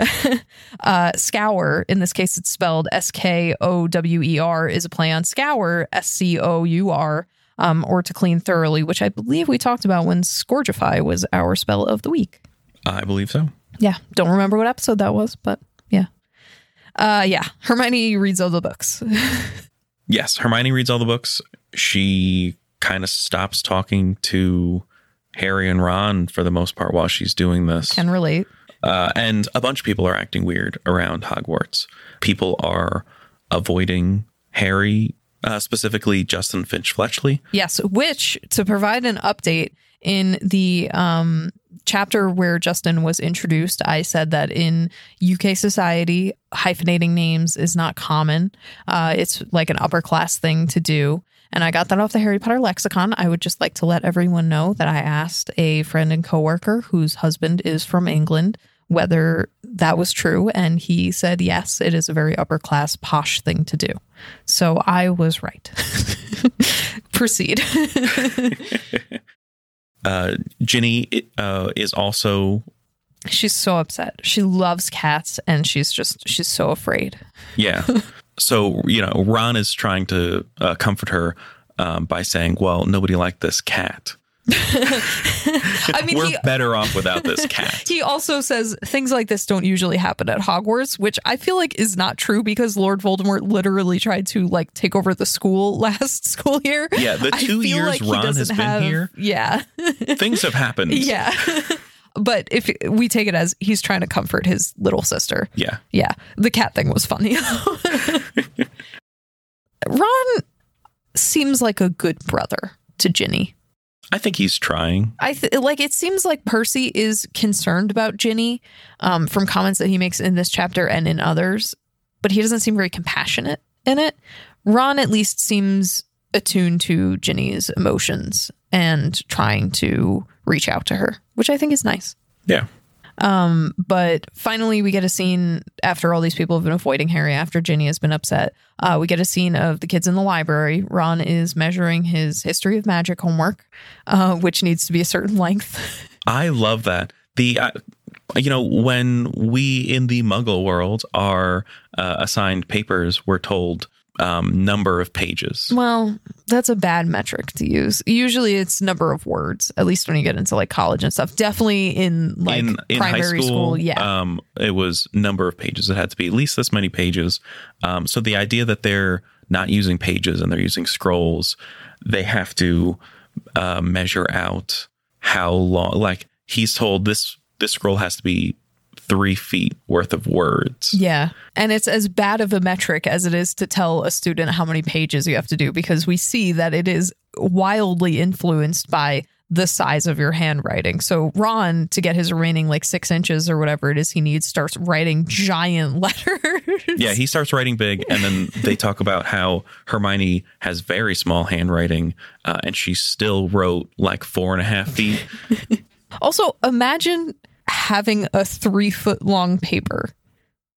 uh, scour, in this case it's spelled S K O W E R, is a play on scour, S C O U R, um, or to clean thoroughly, which I believe we talked about when Scourgify was our spell of the week. I believe so. Yeah. Don't remember what episode that was, but yeah. Uh, yeah. Hermione reads all the books. Yes. Hermione reads all the books. She kind of stops talking to Harry and Ron for the most part while she's doing this. Can relate. Uh, and a bunch of people are acting weird around Hogwarts. People are avoiding Harry, uh, specifically Justin Finch Fletchley. Yes. Which, to provide an update, in the um, chapter where Justin was introduced, I said that in U K society, hyphenating names is not common. Uh, it's like an upper class thing to do. And I got that off the Harry Potter lexicon. I would just like to let everyone know that I asked a friend and coworker whose husband is from England whether that was true. And he said, yes, it is a very upper class posh thing to do. So I was right. Proceed. Uh, Ginny uh, is also... She's so upset. She loves cats, and she's just, she's so afraid. Yeah. So, you know, Ron is trying to uh, comfort her um, by saying, well, nobody liked this cat. I mean, we're he, better off without this cat. He also says things like this don't usually happen at Hogwarts, which I feel like is not true because Lord Voldemort literally tried to like take over the school last school year. Yeah, the two years like Ron has have, been here, yeah, things have happened. Yeah. But if we take it as he's trying to comfort his little sister. Yeah. Yeah. The cat thing was funny. Ron seems like a good brother to Ginny. I think he's trying. I th- like it seems like Percy is concerned about Ginny um, from comments that he makes in this chapter and in others, but he doesn't seem very compassionate in it. Ron at least seems attuned to Ginny's emotions and trying to reach out to her, which I think is nice. Yeah. Um, but finally, we get a scene after all these people have been avoiding Harry, after Ginny has been upset. Uh, we get a scene of the kids in the library. Ron is measuring his history of magic homework, uh, which needs to be a certain length. I love that. The, uh, you know, when we in the Muggle world are uh, assigned papers, we're told um, number of pages. Well, that's a bad metric to use. Usually it's number of words, at least when you get into like college and stuff. Definitely in like in, in primary high school, school. Yeah. Um, it was number of pages. It had to be at least this many pages. Um, so the idea that they're not using pages and they're using scrolls, they have to uh, measure out how long, like he's told this, this scroll has to be three feet worth of words. Yeah. And it's as bad of a metric as it is to tell a student how many pages you have to do, because we see that it is wildly influenced by the size of your handwriting. So Ron, to get his remaining like six inches or whatever it is he needs, starts writing giant letters. Yeah, he starts writing big. And then they talk about how Hermione has very small handwriting uh, and she still wrote like four and a half feet. Also, imagine having a three foot long paper.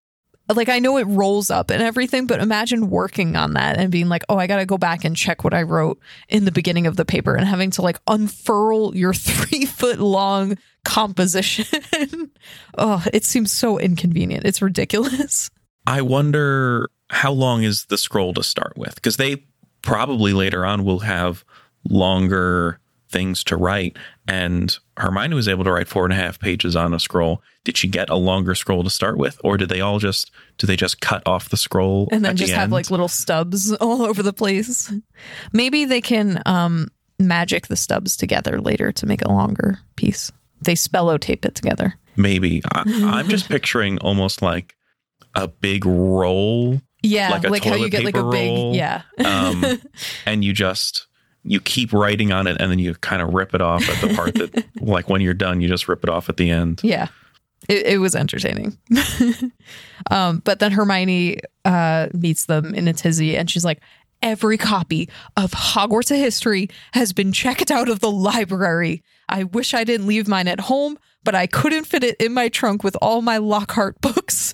like, I know it rolls up and everything, but imagine working on that and being like, oh, I got to go back and check what I wrote in the beginning of the paper and having to like unfurl your three foot long composition. Oh, it seems so inconvenient. It's ridiculous. I wonder how long is the scroll to start with? Because they probably later on will have longer things to write. And Hermione was able to write four and a half pages on a scroll. Did she get a longer scroll to start with? Or did they all just, do they just cut off the scroll and then at just the have end? like little stubs all over the place? Maybe they can um, magic the stubs together later to make a longer piece. They spello tape it together. Maybe. I, I'm just picturing almost like a big roll. Yeah, like, a like how you get like a big, roll, yeah. um, and you just, you keep writing on it and then you kind of rip it off at the part that, like when you're done, you just rip it off at the end. Yeah, it, it was entertaining. um, but then Hermione uh, meets them in a tizzy and she's like, every copy of Hogwarts: A History has been checked out of the library. I wish I didn't leave mine at home, but I couldn't fit it in my trunk with all my Lockhart books.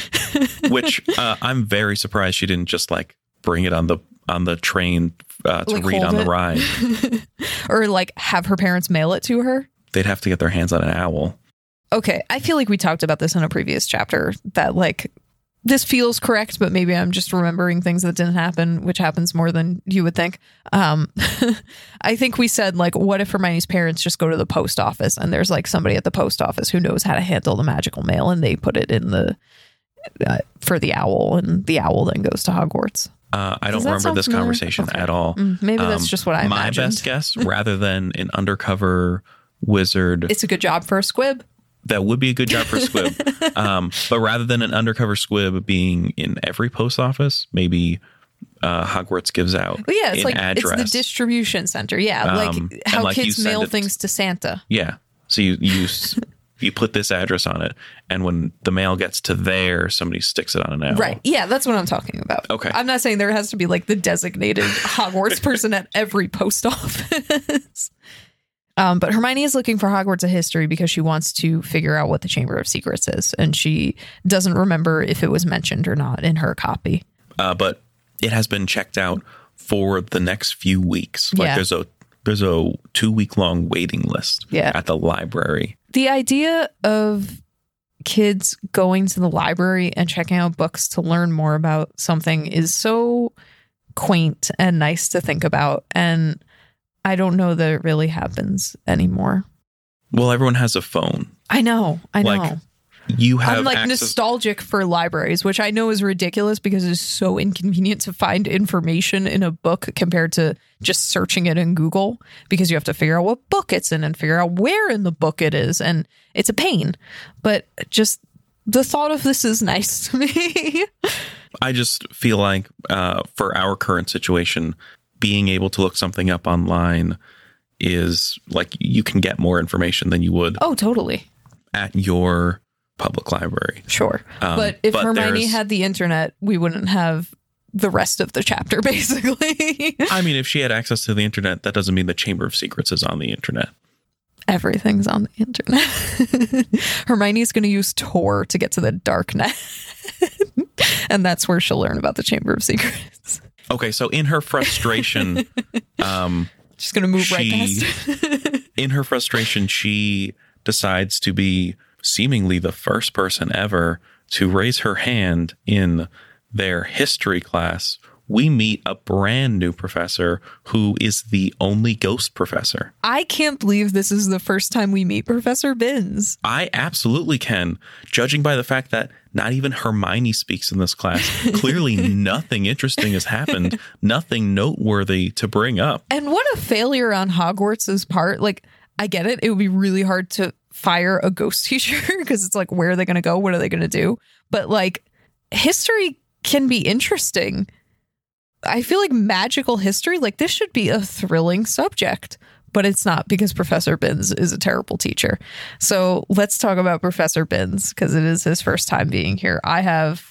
Which uh, I'm very surprised she didn't just like bring it on the on the train uh, to Like, read on hold the it. ride. Or like have her parents mail it to her. They'd have to get their hands on an owl. Okay, I feel like we talked about this in a previous chapter, that like this feels correct, but maybe I'm just remembering things that didn't happen, which happens more than you would think. Um, I think we said, like, what if Hermione's parents just go to the post office and there's like somebody at the post office who knows how to handle the magical mail and they put it in the uh, for the owl and the owl then goes to Hogwarts. Uh, I Does don't that remember sound this familiar? conversation Okay. at all. Mm, maybe that's Um, just what I My imagined. best guess, rather than an undercover wizard, It's a good job for a squib. that would be a good job for Squib. um, but rather than an undercover Squib being in every post office, maybe uh, Hogwarts gives out But yeah, it's an like address. it's the distribution center. Yeah, Um, like and, how like, you kids send mail it- things to Santa. Yeah. So you you s- you put this address on it, and when the mail gets to there, somebody sticks it on an owl. Right. Yeah, that's what I'm talking about. Okay. I'm not saying there has to be like the designated Hogwarts person at every post office. Um, but Hermione is looking for Hogwarts: A History because she wants to figure out what the Chamber of Secrets is. And she doesn't remember if it was mentioned or not in her copy. Uh, but it has been checked out for the next few weeks. Like Yeah. there's a there's a two week long waiting list Yeah. at the library. The idea of kids going to the library and checking out books to learn more about something is so quaint and nice to think about. And I don't know that it really happens anymore. Well, everyone has a phone. I know. I know. Like, You have I'm like access. nostalgic for libraries, which I know is ridiculous because it's so inconvenient to find information in a book compared to just searching it in Google, because you have to figure out what book it's in and figure out where in the book it is. And it's a pain. But just the thought of this is nice to me. I just feel like uh, for our current situation, being able to look something up online is like you can get more information than you would Oh, totally. at your public library. Sure. Um, but if but Hermione there's- had the internet, we wouldn't have the rest of the chapter, basically. I mean, if she had access to the internet, that doesn't mean the Chamber of Secrets is on the internet. Everything's on the internet. Hermione's going to use Tor to get to the dark net. And that's where she'll learn about the Chamber of Secrets. Okay, so in her frustration, um, She's going to move right She- past it. in her frustration, she decides to be seemingly the first person ever to raise her hand in their history class. We meet a brand new professor who is the only ghost professor. I can't believe this is the first time we meet Professor Binns. I absolutely can, judging by the fact that not even Hermione speaks in this class. Clearly nothing interesting has happened, nothing noteworthy to bring up. And what a failure on Hogwarts' part. Like, I get it. It would be really hard to fire a ghost teacher because it's like, where are they going to go? What are they going to do? But like, history can be interesting. I feel like magical history, like this should be a thrilling subject, but it's not because Professor Binns is a terrible teacher. So let's talk about Professor Binns because it is his first time being here. I have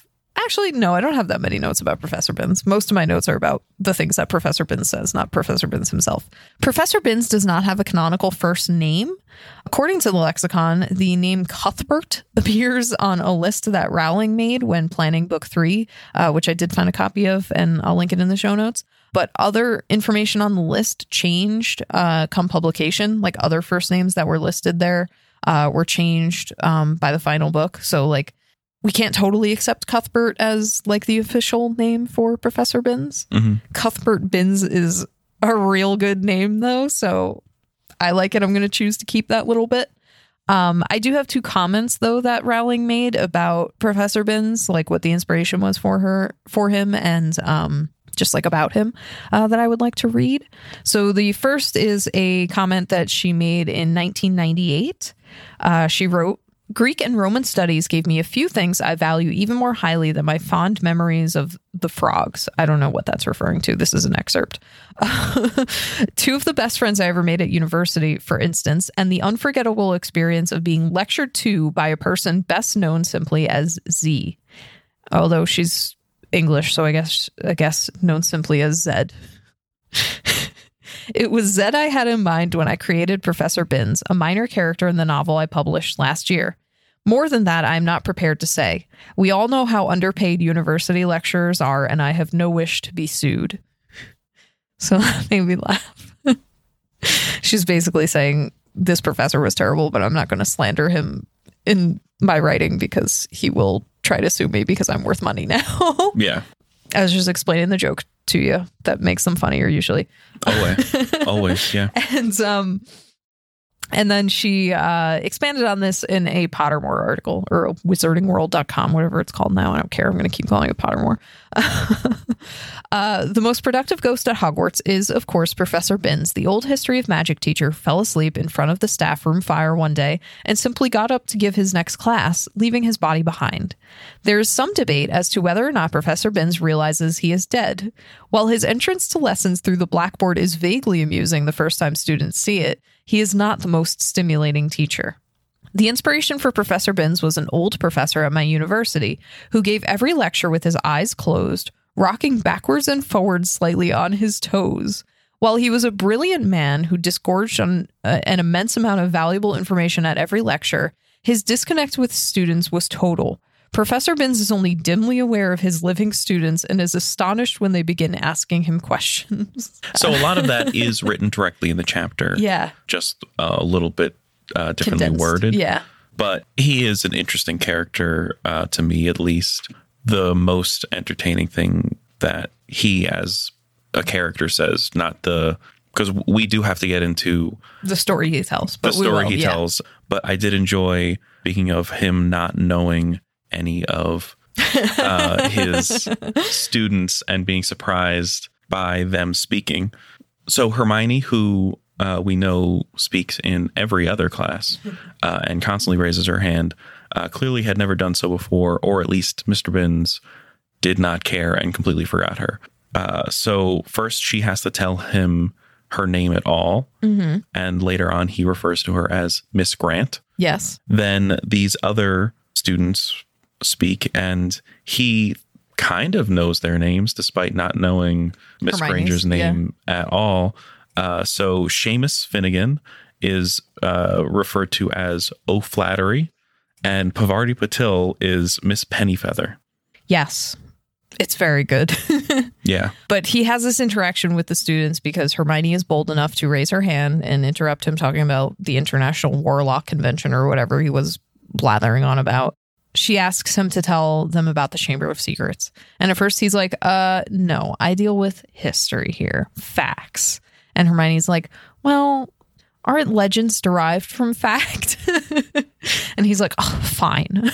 actually, no, I don't have that many notes about Professor Binns. Most of my notes are about the things that Professor Binns says, not Professor Binns himself. Professor Binns does not have a canonical first name. According to the lexicon, the name Cuthbert appears on a list that Rowling made when planning book three, uh, which I did find a copy of, and I'll link it in the show notes. But other information on the list changed uh, come publication, like other first names that were listed there uh, were changed um, by the final book. So like we can't totally accept Cuthbert as like the official name for Professor Binns. Mm-hmm. Cuthbert Binns is a real good name though. So I like it. I'm going to choose to keep that little bit. Um, I do have two comments though that Rowling made about Professor Binns, like what the inspiration was for her, for him and um just like about him, uh, that I would like to read. So the first is a comment that she made in nineteen ninety-eight. Uh, she wrote, Greek and Roman studies gave me a few things I value even more highly than my fond memories of the frogs. I don't know what that's referring to. This is an excerpt. Uh, two of the best friends I ever made at university, for instance, and the unforgettable experience of being lectured to by a person best known simply as Z. Although she's English, so I guess I guess known simply as Zed. It was Zed I had in mind when I created Professor Binns, a minor character in the novel I published last year. More than that, I'm not prepared to say. We all know how underpaid university lecturers are, and I have no wish to be sued. So that made me laugh. She's basically saying this professor was terrible, but I'm not going to slander him in my writing because he will try to sue me because I'm worth money now. Yeah. I was just explaining the joke to you that makes them funnier usually. Always. Always, yeah. And um and then she uh expanded on this in a Pottermore article, or wizarding world dot com, whatever it's called now. I don't care. I'm going to keep calling it Pottermore. uh, the most productive ghost at Hogwarts is, of course, Professor Binns, the old history of magic teacher who fell asleep in front of the staff room fire one day and simply got up to give his next class, leaving his body behind. There is some debate as to whether or not Professor Binns realizes he is dead. While his entrance to lessons through the blackboard is vaguely amusing the first time students see it, he is not the most stimulating teacher. The inspiration for Professor Binns was an old professor at my university who gave every lecture with his eyes closed, rocking backwards and forwards slightly on his toes. While he was a brilliant man who disgorged on uh, an immense amount of valuable information at every lecture, his disconnect with students was total. Professor Binns is only dimly aware of his living students and is astonished when they begin asking him questions. So a lot of that is written directly in the chapter. Yeah. Just a little bit uh, differently Condensed. worded. Yeah. But he is an interesting character, uh, to me at least. The most entertaining thing that he as a character says, not the... Because we do have to get into... The story he tells. But the story will, he yeah. tells. But I did enjoy, speaking of him not knowing any of uh, his students and being surprised by them speaking. So Hermione, who uh, we know speaks in every other class uh, and constantly raises her hand, uh, clearly had never done so before, or at least Mister Binns did not care and completely forgot her. Uh, so first she has to tell him her name at all. Mm-hmm. And later on, he refers to her as Miss Grant. Yes. Then these other students speak, and he kind of knows their names despite not knowing Miss Granger's name yeah. at all. Uh, so Seamus Finnegan is uh, referred to as O'Flattery, and Pavarti Patil is Miss Pennyfeather. Yes. It's very good. Yeah. But he has this interaction with the students because Hermione is bold enough to raise her hand and interrupt him talking about the International Warlock Convention or whatever he was blathering on about. She asks him to tell them about the Chamber of Secrets. And at first he's like, uh, no, I deal with history here. Facts. And Hermione's like, well, aren't legends derived from fact? And he's like, oh, fine.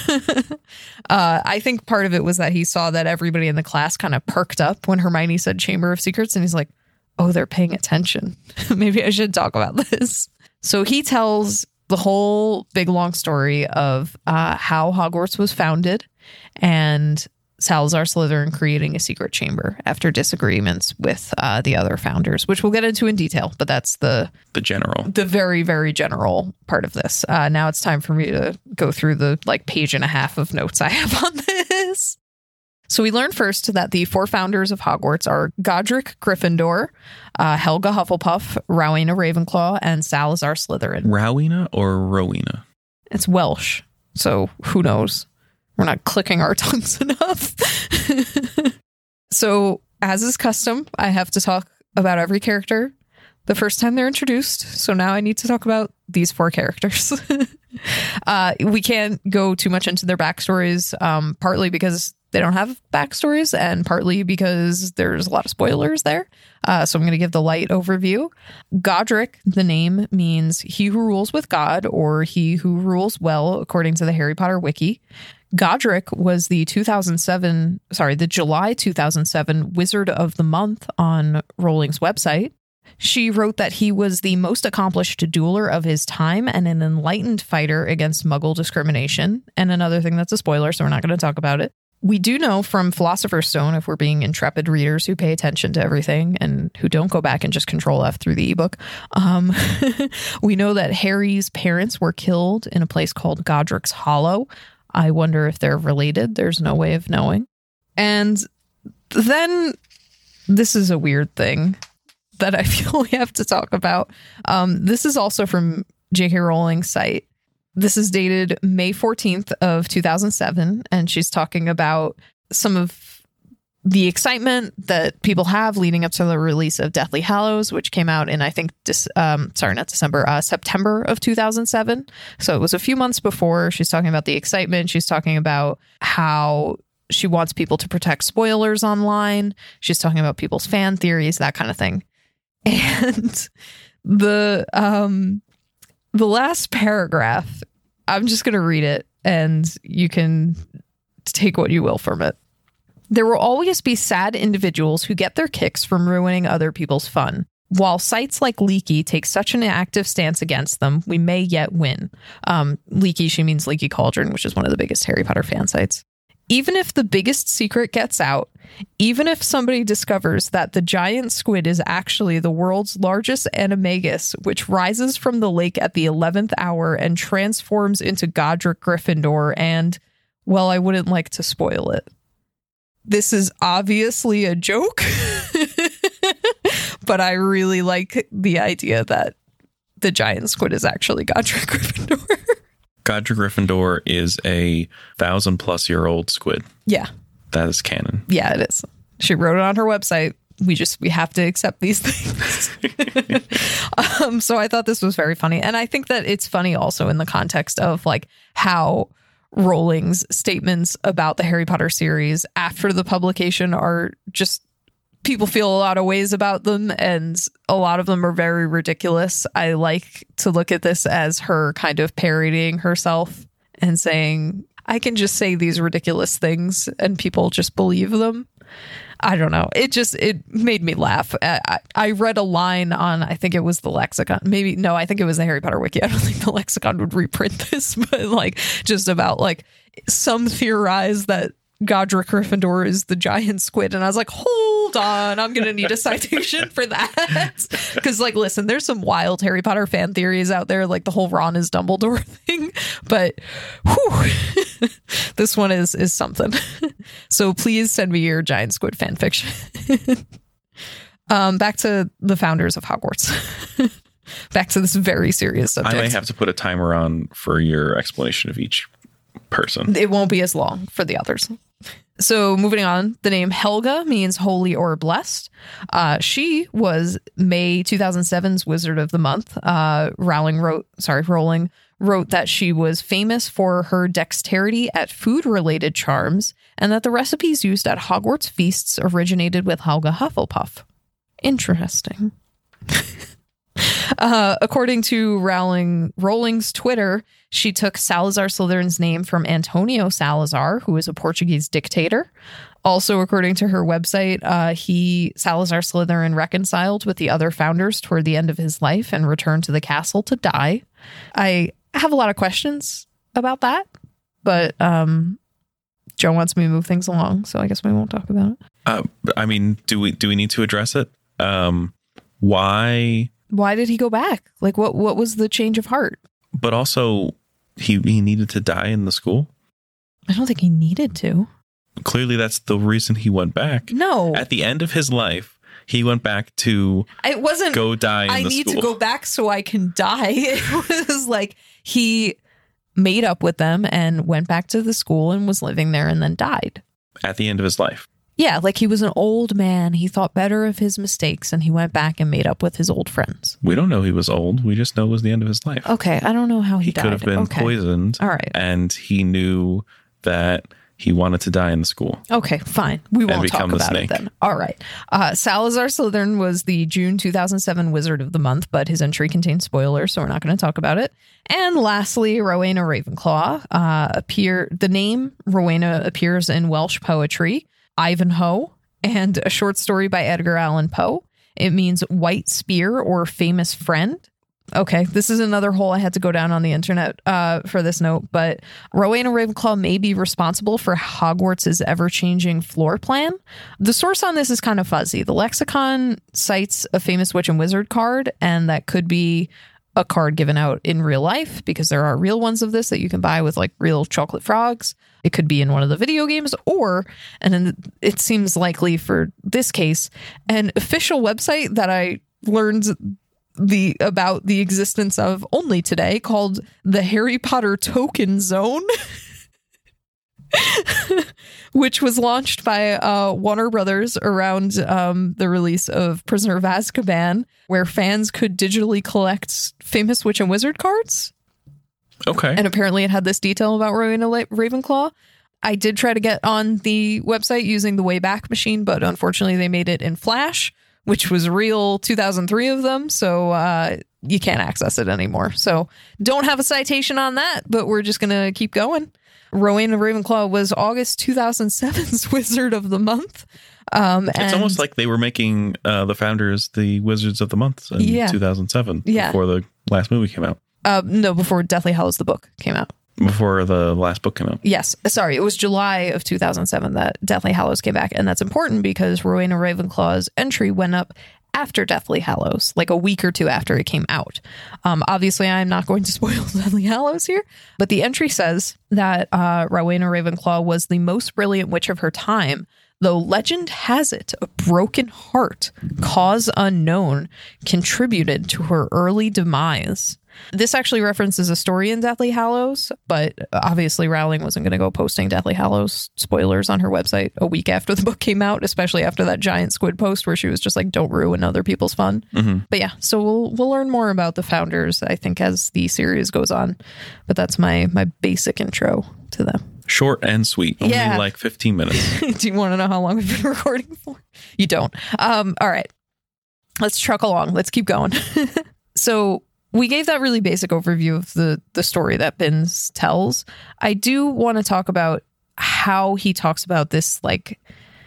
uh, I think part of it was that he saw that everybody in the class kind of perked up when Hermione said Chamber of Secrets. And he's like, oh, they're paying attention. Maybe I should talk about this. So he tells the whole big long story of uh, how Hogwarts was founded and Salazar Slytherin creating a secret chamber after disagreements with uh, the other founders, which we'll get into in detail. But that's the the general, the very, very general part of this. Uh, now it's time for me to go through the like page and a half of notes I have on this. So we learned first that the four founders of Hogwarts are Godric Gryffindor, uh, Helga Hufflepuff, Rowena Ravenclaw, and Salazar Slytherin. Rowena or Rowena? It's Welsh, so who knows? We're not clicking our tongues enough. So, as is custom, I have to talk about every character the first time they're introduced. So now I need to talk about these four characters. uh, we can't go too much into their backstories, um, partly because they don't have backstories and partly because there's a lot of spoilers there. Uh, so I'm going to give the light overview. Godric, the name, means he who rules with God or he who rules well, according to the Harry Potter wiki. Godric was the two thousand seven, sorry, the July two thousand seven Wizard of the Month on Rowling's website. She wrote that he was the most accomplished dueler of his time and an enlightened fighter against Muggle discrimination. And another thing that's a spoiler, so we're not going to talk about it. We do know from Philosopher's Stone, if we're being intrepid readers who pay attention to everything and who don't go back and just control F through the ebook, um, we know that Harry's parents were killed in a place called Godric's Hollow. I wonder if they're related. There's no way of knowing. And then this is a weird thing that I feel we have to talk about. Um, this is also from J K Rowling's site. This is dated May fourteenth of two thousand seven, and she's talking about some of the excitement that people have leading up to the release of Deathly Hallows, which came out in, I think, dis- um, sorry, not December, uh, September of two thousand seven. So it was a few months before. She's talking about the excitement. She's talking about how she wants people to protect spoilers online. She's talking about people's fan theories, that kind of thing. And the um, the last paragraph, I'm just going to read it and you can take what you will from it. There will always be sad individuals who get their kicks from ruining other people's fun. While sites like Leaky take such an active stance against them, we may yet win. Um, Leaky, she means Leaky Cauldron, which is one of the biggest Harry Potter fan sites. Even if the biggest secret gets out, even if somebody discovers that the giant squid is actually the world's largest animagus, which rises from the lake at the eleventh hour and transforms into Godric Gryffindor and, well, I wouldn't like to spoil it. This is obviously a joke, but I really like the idea that the giant squid is actually Godric Gryffindor. Godric Gryffindor is a thousand plus year old squid. Yeah. That is canon. Yeah, it is. She wrote it on her website. We just, we have to accept these things. um, so I thought this was very funny. And I think that it's funny also in the context of like how Rowling's statements about the Harry Potter series after the publication are just, people feel a lot of ways about them and a lot of them are very ridiculous. I like to look at this as her kind of parodying herself and saying, I can just say these ridiculous things and people just believe them. I don't know. It just, it made me laugh. I, I read a line on, I think it was the Lexicon. Maybe, no, I think it was the Harry Potter wiki. I don't think the Lexicon would reprint this, but like just about like some theorize that Godric Gryffindor is the giant squid. And I was like, hold on, I'm going to need a citation for that. Because like, listen, there's some wild Harry Potter fan theories out there, like the whole Ron is Dumbledore thing. But whew, this one is is something. So please send me your giant squid fan fiction. um, back to the founders of Hogwarts. Back to this very serious subject. I may have to put a timer on for your explanation of each person. It won't be as long for the others. So moving on, the name Helga means holy or blessed. Uh, she was May two thousand seven's Wizard of the Month. Uh, Rowling wrote, sorry, Rowling wrote that she was famous for her dexterity at food-related charms and that the recipes used at Hogwarts feasts originated with Helga Hufflepuff. Interesting. Uh, according to Rowling, Rowling's Twitter, she took Salazar Slytherin's name from Antonio Salazar, who was a Portuguese dictator. Also, according to her website, uh, he Salazar Slytherin reconciled with the other founders toward the end of his life and returned to the castle to die. I have a lot of questions about that, but um, Joe wants me to move things along, so I guess we won't talk about it. Uh, I mean, do we do we need to address it? Um, why? Why did he go back? Like, what what was the change of heart? But also, he he needed to die in the school. I don't think he needed to. Clearly, that's the reason he went back. No. At the end of his life, he went back to it wasn't, go die in I the need school. to go back so I can die. It was like he made up with them and went back to the school and was living there and then died. At the end of his life. Yeah, like he was an old man. He thought better of his mistakes and he went back and made up with his old friends. We don't know he was old. We just know it was the end of his life. Okay, I don't know how he, He died. could have been okay. poisoned. All right. And he knew that he wanted to die in the school. Okay, fine. We won't talk become the about snake. it then. All right. Uh, Salazar Slytherin was the June two thousand seven Wizard of the Month, but his entry contains spoilers, so we're not going to talk about it. And lastly, Rowena Ravenclaw. Uh, appear the name Rowena appears in Welsh poetry, Ivanhoe, and a short story by Edgar Allan Poe. It means white spear or famous friend. Okay, this is another hole I had to go down on the internet uh, for this note, but Rowena Ravenclaw may be responsible for Hogwarts' ever-changing floor plan. The source on this is kind of fuzzy. The lexicon cites a famous witch and wizard card, and that could be a card given out in real life, because there are real ones of this that you can buy with like real chocolate frogs. It could be in one of the video games, or, and then it seems likely for this case, an official website that I learned the about the existence of only today, called the Harry Potter Token Zone, which was launched by uh, Warner Brothers around um, the release of Prisoner of Azkaban, where fans could digitally collect famous witch and wizard cards. Okay. And apparently it had this detail about Rowena La- Ravenclaw. I did try to get on the website using the Wayback Machine, but unfortunately they made it in Flash, which was real two thousand three of them. So uh, you can't access it anymore. So don't have a citation on that, but we're just going to keep going. Rowena Ravenclaw was August two thousand seven's Wizard of the Month. Um, it's and almost like they were making uh, the founders the Wizards of the Month in Yeah. two thousand seven Yeah. before the last movie came out. Uh, no, before Deathly Hallows, the book came out. Before the last book came out. Yes. Sorry. It was July of two thousand seven that Deathly Hallows came back. And that's important because Rowena Ravenclaw's entry went up after Deathly Hallows, like a week or two after it came out. Um, obviously, I'm not going to spoil Deathly Hallows here, but the entry says that uh, Rowena Ravenclaw was the most brilliant witch of her time, though legend has it a broken heart, cause unknown, contributed to her early demise. This actually references a story in Deathly Hallows, but obviously Rowling wasn't going to go posting Deathly Hallows spoilers on her website a week after the book came out, especially after that giant squid post where she was just like, don't ruin other people's fun. Mm-hmm. But yeah, so we'll we'll learn more about the founders, I think, as the series goes on. But that's my my basic intro to them. Short and sweet. Only Yeah. like fifteen minutes. Do you want to know how long we've been recording for? You don't. Um, all right. Let's truck along. Let's keep going. So we gave that really basic overview of the the story that Binns tells. I do want to talk about how he talks about this like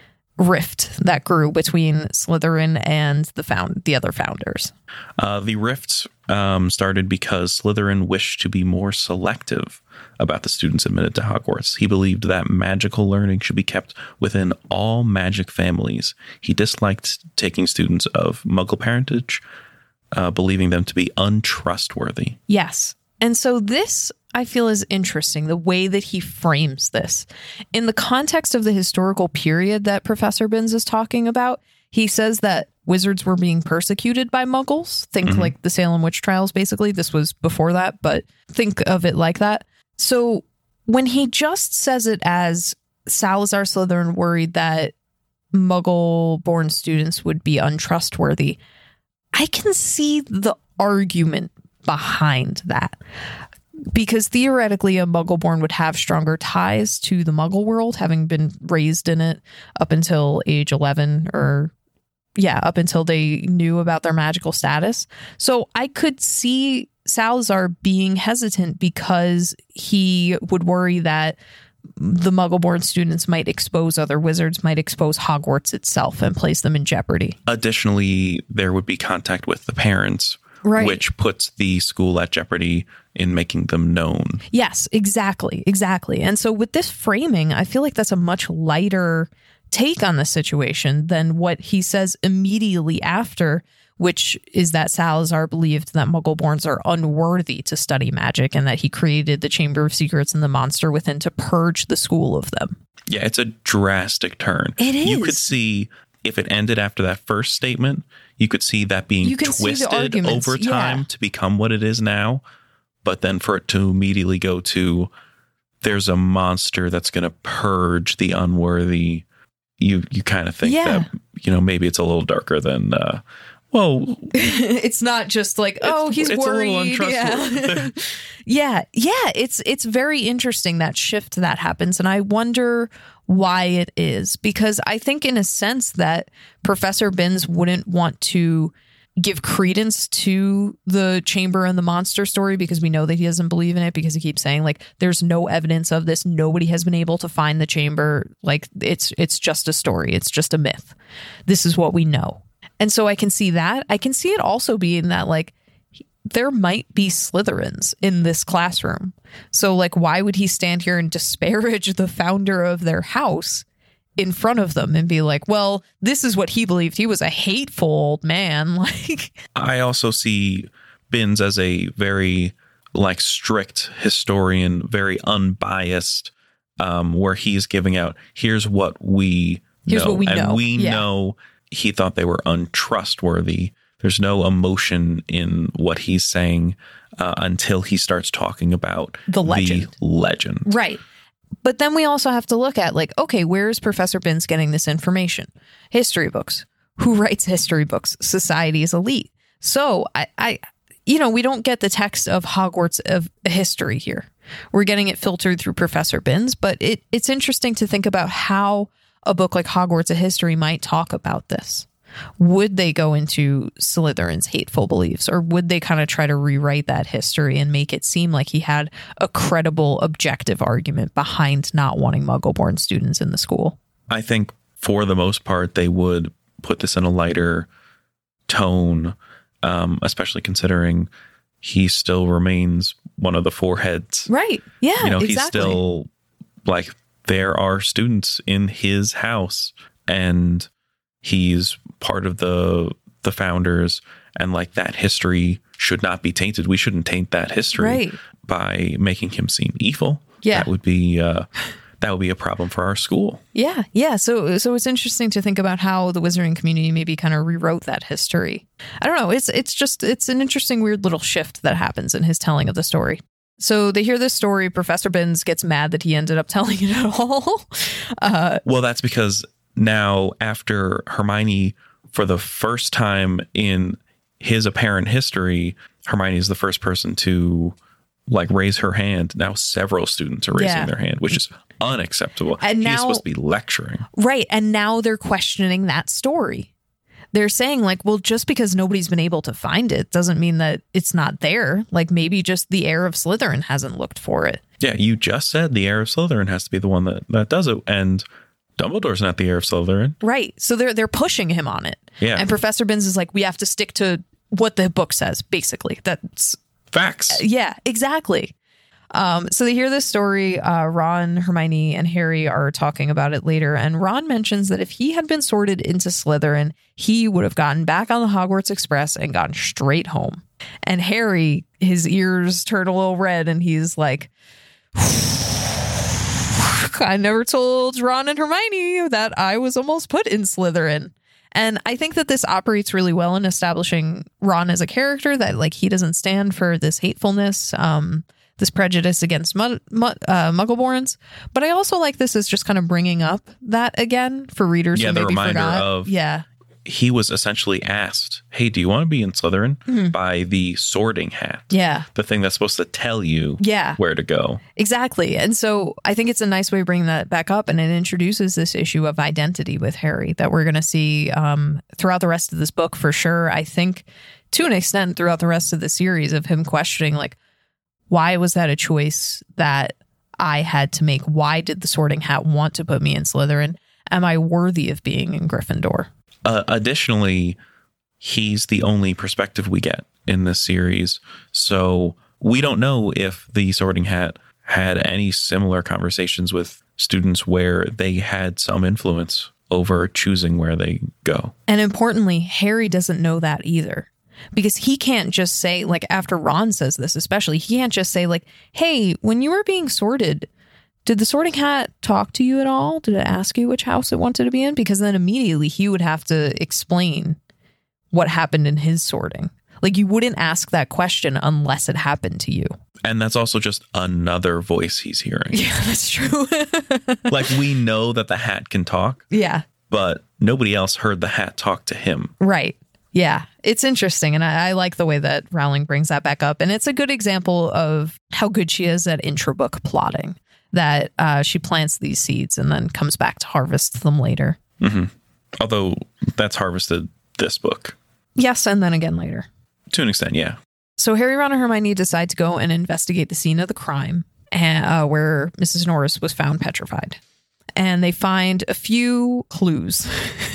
rift that grew between Slytherin and the found the other founders. Uh, the rift um, started because Slytherin wished to be more selective about the students admitted to Hogwarts. He believed that magical learning should be kept within all magic families. He disliked taking students of Muggle parentage, uh, believing them to be untrustworthy. Yes. And so this, I feel, is interesting, the way that he frames this. In the context of the historical period that Professor Binns is talking about, he says that wizards were being persecuted by Muggles. Think Mhm. like the Salem witch trials, basically. This was before that, but think of it like that. So when he just says it as Salazar Slytherin worried that Muggle-born students would be untrustworthy, I can see the argument behind that. Because theoretically, a Muggle-born would have stronger ties to the Muggle world, having been raised in it up until age eleven, or yeah, up until they knew about their magical status. So I could see Salazar being hesitant because he would worry that the Muggle-born students might expose other wizards, might expose Hogwarts itself and place them in jeopardy. Additionally, there would be contact with the parents, Right. which puts the school at jeopardy in making them known. Yes, exactly. Exactly. And so with this framing, I feel like that's a much lighter take on the situation than what he says immediately after which is that Salazar believed that Muggleborns are unworthy to study magic and that he created the Chamber of Secrets and the monster within to purge the school of them. Yeah, it's a drastic turn. It is. You could see if it ended after that first statement, you could see that being You can see the twisted arguments, over time yeah. to become what it is now. But then for it to immediately go to there's a monster that's going to purge the unworthy, you you kind of think Yeah. that, you know, maybe it's a little darker than, uh, well, It's not just like, oh, he's it's a little worried. untrustworthy. Yeah. yeah. Yeah. It's it's very interesting, that shift that happens. And I wonder why it is, because I think in a sense that Professor Binns wouldn't want to give credence to the chamber and the monster story, because we know that he doesn't believe in it, because he keeps saying like there's no evidence of this, nobody has been able to find the chamber, like it's it's just a story, it's just a myth, this is what we know. And so I can see that. I can see it also being that like there might be Slytherins in this classroom, so like why would he stand here and disparage the founder of their house in front of them and be like, well, this is what he believed. He was a hateful old man. Like, I also see Binns as a very like strict historian, very unbiased, um, where he's giving out, here's what we Here's know. what we and know. we Yeah. know he thought they were untrustworthy. There's no emotion in what he's saying uh, until he starts talking about The legend. The legend. right. But then we also have to look at like, okay, where is Professor Binns getting this information? History books. Who writes history books? Society's elite. So I, I, you know, we don't get the text of Hogwarts of history here. We're getting it filtered through Professor Binns, but it, it's interesting to think about how a book like Hogwarts of History might talk about this. Would they go into Slytherin's hateful beliefs, or would they kind of try to rewrite that history and make it seem like he had a credible, objective argument behind not wanting Muggle-born students in the school? I think for the most part, they would put this in a lighter tone, um, especially considering he still remains one of the four heads. Right. Yeah, You know, exactly. he's still like, there are students in his house and he's part of the the founders, and like that history should not be tainted. We shouldn't taint that history Right. by making him seem evil. Yeah. That would be uh, that would be a problem for our school. Yeah, yeah. So, so it's interesting to think about how the wizarding community maybe kind of rewrote that history. I don't know. It's it's just it's an interesting, weird little shift that happens in his telling of the story. So they hear this story. Professor Binns gets mad that he ended up telling it at all. Uh, Well, that's because now after Hermione, for the first time in his apparent history, Hermione is the first person to like raise her hand. Now several students are raising Yeah. their hand, which is unacceptable. And He's now- supposed to be lecturing. right. And now they're questioning that story. They're saying like, well, just because nobody's been able to find it doesn't mean that it's not there. Like maybe just the heir of Slytherin hasn't looked for it. Yeah, you just said the heir of Slytherin has to be the one that, that does it. And Dumbledore's not the heir of Slytherin. Right. So they're they're pushing him on it. Yeah. And Professor Binns is like, we have to stick to what the book says, basically. That's Facts. yeah, exactly. Um, so they hear this story. Uh, Ron, Hermione, and Harry are talking about it later. And Ron mentions that if he had been sorted into Slytherin, he would have gotten back on the Hogwarts Express and gone straight home. And Harry, his ears turn a little red, and he's like, I never told Ron and Hermione that I was almost put in Slytherin. And I think that this operates really well in establishing Ron as a character, that like he doesn't stand for this hatefulness, um, this prejudice against mu- mu- uh, Muggleborns. But I also like this as just kind of bringing up that again for readers Yeah, who the maybe reminder forgot. of- yeah, He was essentially asked, hey, do you want to be in Slytherin? Mhm. By the Sorting Hat. yeah, The thing that's supposed to tell you yeah. where to go. Exactly. And so I think it's a nice way of bringing that back up, and it introduces this issue of identity with Harry that we're going to see um, throughout the rest of this book for sure. I think to an extent throughout the rest of the series of him questioning, like, why was that a choice that I had to make? Why did the Sorting Hat want to put me in Slytherin? Am I worthy of being in Gryffindor? Uh, additionally, he's the only perspective we get in this series. So we don't know if the Sorting Hat had any similar conversations with students where they had some influence over choosing where they go. And importantly, Harry doesn't know that either. Because he can't just say, like, after Ron says this especially, he can't just say, like, hey, when you were being sorted, did the sorting hat talk to you at all? Did it ask you which house it wanted to be in? Because then immediately he would have to explain what happened in his sorting. Like, you wouldn't ask that question unless it happened to you. And that's also just another voice he's hearing. Yeah, that's true. Like, we know that the hat can talk. Yeah. But nobody else heard the hat talk to him. Right. Yeah, it's interesting. And I, I like the way that Rowling brings that back up. And it's a good example of how good she is at intra-book plotting, that uh, she plants these seeds and then comes back to harvest them later. Mm-hmm. Although that's harvested this book. Yes, and then again later. To an extent, yeah. So Harry, Ron, and Hermione decide to go and investigate the scene of the crime uh, where Missus Norris was found petrified. And they find a few clues.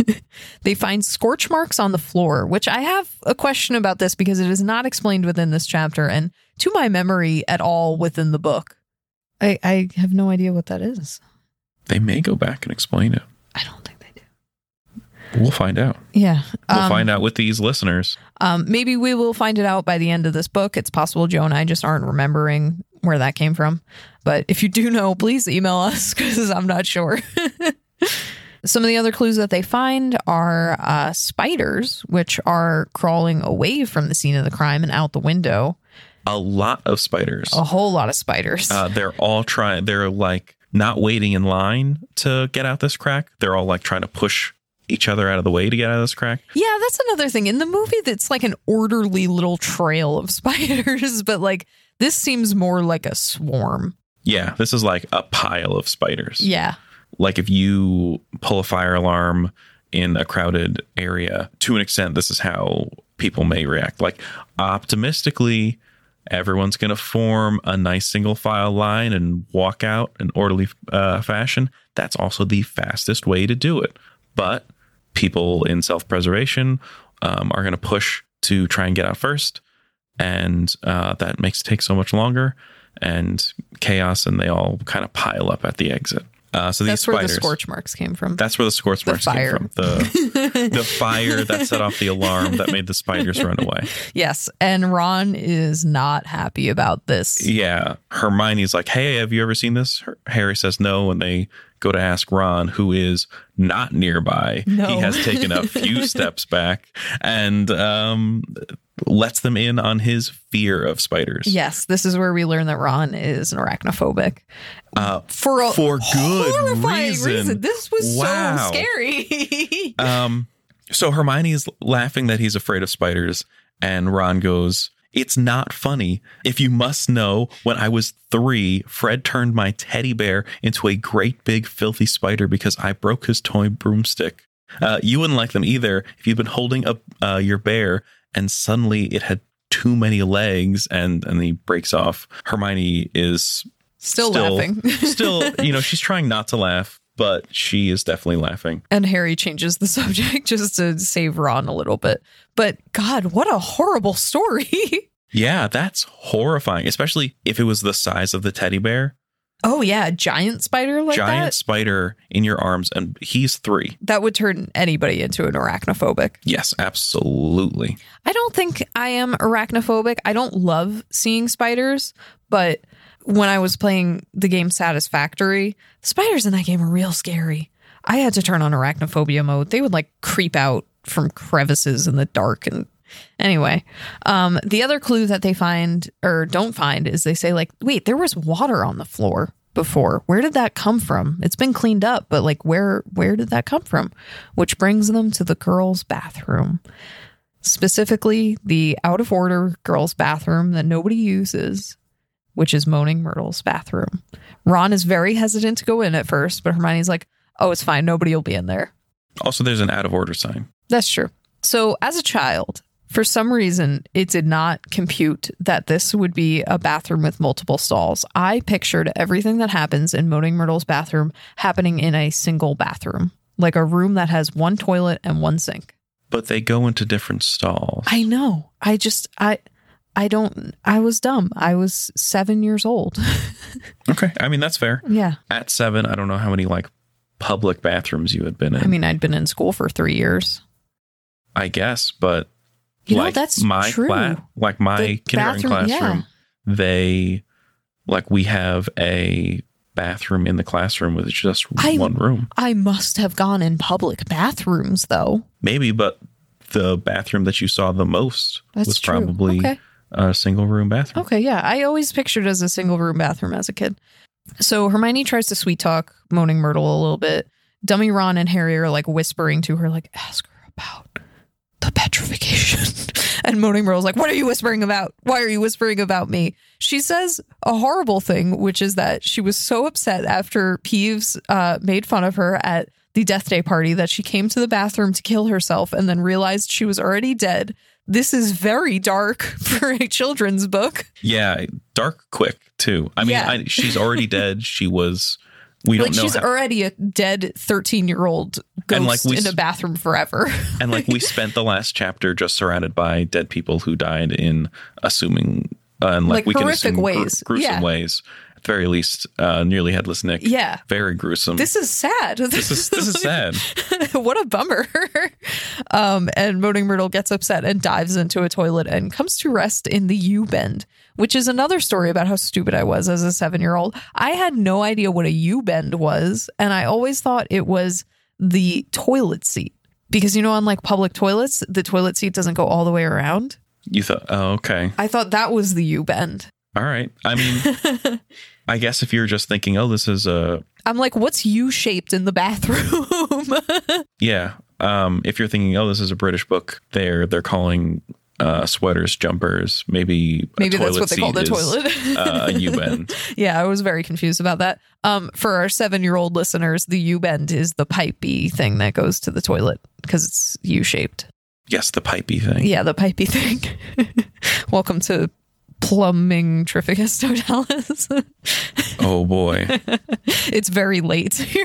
They find scorch marks on the floor, which I have a question about this because it is not explained within this chapter and to my memory at all within the book. I, I have no idea what that is. They may go back and explain it. I don't think they do. We'll find out. Yeah. We'll um, find out with these listeners. Um, maybe we will find it out by the end of this book. It's possible Joe and I just aren't remembering where that came from. But if you do know, please email us because I'm not sure. Some of the other clues that they find are uh, spiders, which are crawling away from the scene of the crime and out the window. A lot of spiders. A whole lot of spiders. Uh, they're all trying. They're like not waiting in line to get out this crack. They're all like trying to push each other out of the way to get out of this crack. Yeah, that's another thing. In the movie, that's like an orderly little trail of spiders, but like this seems more like a swarm. Yeah, this is like a pile of spiders. Yeah. Like if you pull a fire alarm in a crowded area, to an extent, this is how people may react. Like optimistically, everyone's going to form a nice single file line and walk out in orderly uh, fashion. That's also the fastest way to do it. But people in self-preservation um, are going to push to try and get out first. And uh, that makes it take so much longer and chaos, and they all kind of pile up at the exit. Uh, so these that's where spiders, the scorch marks came from. That's where the scorch the marks fire. came from. The, the fire that set off the alarm that made the spiders run away. Yes. And Ron is not happy about this. Yeah. Hermione's like, hey, have you ever seen this? Harry says no. And they go to ask Ron, who is not nearby. No. He has taken a few steps back and um, lets them in on his fear of spiders. Yes. This is where we learn that Ron is an arachnophobic. Uh, for a for good horrifying reason. reason. This was Wow. so scary. um, so Hermione is laughing that he's afraid of spiders. And Ron goes, it's not funny. If you must know, when I was three, Fred turned my teddy bear into a great big filthy spider because I broke his toy broomstick. Uh, you wouldn't like them either if you'd been holding up uh, your bear and suddenly it had too many legs and, and he breaks off. Hermione is Still, still laughing. still, you know, she's trying not to laugh, but she is definitely laughing. And Harry changes the subject just to save Ron a little bit. But God, what a horrible story. Yeah, that's horrifying, especially if it was the size of the teddy bear. Oh, yeah. A giant spider like Giant that? spider in your arms, and he's three. That would turn anybody into an arachnophobic. Yes, absolutely. I don't think I am arachnophobic. I don't love seeing spiders, but when I was playing the game Satisfactory, the spiders in that game are real scary. I had to turn on arachnophobia mode. They would like creep out from crevices in the dark. And anyway, um, the other clue that they find or don't find is they say like, wait, there was water on the floor before. Where did that come from? It's been cleaned up, but like where where did that come from? Which brings them to the girls' bathroom. Specifically, the out of order girls' bathroom that nobody uses, which is Moaning Myrtle's bathroom. Ron is very hesitant to go in at first, but Hermione's like, oh, it's fine. Nobody will be in there. Also, there's an out of order sign. That's true. So as a child, for some reason, it did not compute that this would be a bathroom with multiple stalls. I pictured everything that happens in Moaning Myrtle's bathroom happening in a single bathroom, like a room that has one toilet and one sink. But they go into different stalls. I know. I just, I... I don't, I was dumb. I was seven years old. Okay. I mean, that's fair. Yeah. At seven, I don't know how many like public bathrooms you had been in. I mean, I'd been in school for three years. I guess, but You know, like that's my true. cla- like my The kindergarten bathroom- classroom, they like we have a bathroom in the classroom with just I- one room. I must have gone in public bathrooms, though. Maybe, but the bathroom that you saw the most That's was true. probably Okay. a single room bathroom. Okay, yeah. I always pictured it as a single room bathroom as a kid. So Hermione tries to sweet talk Moaning Myrtle a little bit. Dummy Ron and Harry are like whispering to her, like, ask her about the petrification. And Moaning Myrtle's like, what are you whispering about? Why are you whispering about me? She says a horrible thing, which is that she was so upset after Peeves uh, made fun of her at the Death Day party that she came to the bathroom to kill herself and then realized she was already dead. This is very dark for a children's book. Yeah, dark quick too. I mean, Yeah. I, she's already dead. She was. We don't Like know. she's how, already a dead thirteen-year-old ghost And, like, we in a s- bathroom forever. and like we spent the last chapter just surrounded by dead people who died in assuming uh, and like, Like we can horrific assume gru- ways. gruesome Yeah. ways. At the very least, uh, nearly headless Nick. Yeah. very gruesome. This is sad. this is this is sad. What a bummer. um, and Moaning Myrtle gets upset and dives into a toilet and comes to rest in the U-bend, which is another story about how stupid I was as a seven-year-old. I had no idea what a U-bend was, and I always thought it was the toilet seat. Because, you know, on like public toilets, the toilet seat doesn't go all the way around. You thought, oh, okay, I thought that was the U-bend. all right. I mean, I guess if you're just thinking, oh, this is a I'm like, what's U-shaped in the bathroom? yeah. Um, if you're thinking, oh, this is a British book, they're they're calling uh, sweaters jumpers. Maybe a Maybe that's toilet what they call seat the is, toilet. uh, a U-bend. Yeah, I was very confused about that. Um, for our seven-year-old listeners, the U-bend is the pipey thing that goes to the toilet because it's U-shaped. Yes, the pipey thing. Yeah, the pipey thing. Welcome to Plumbing Trificus Totalis. Oh boy. It's very late here.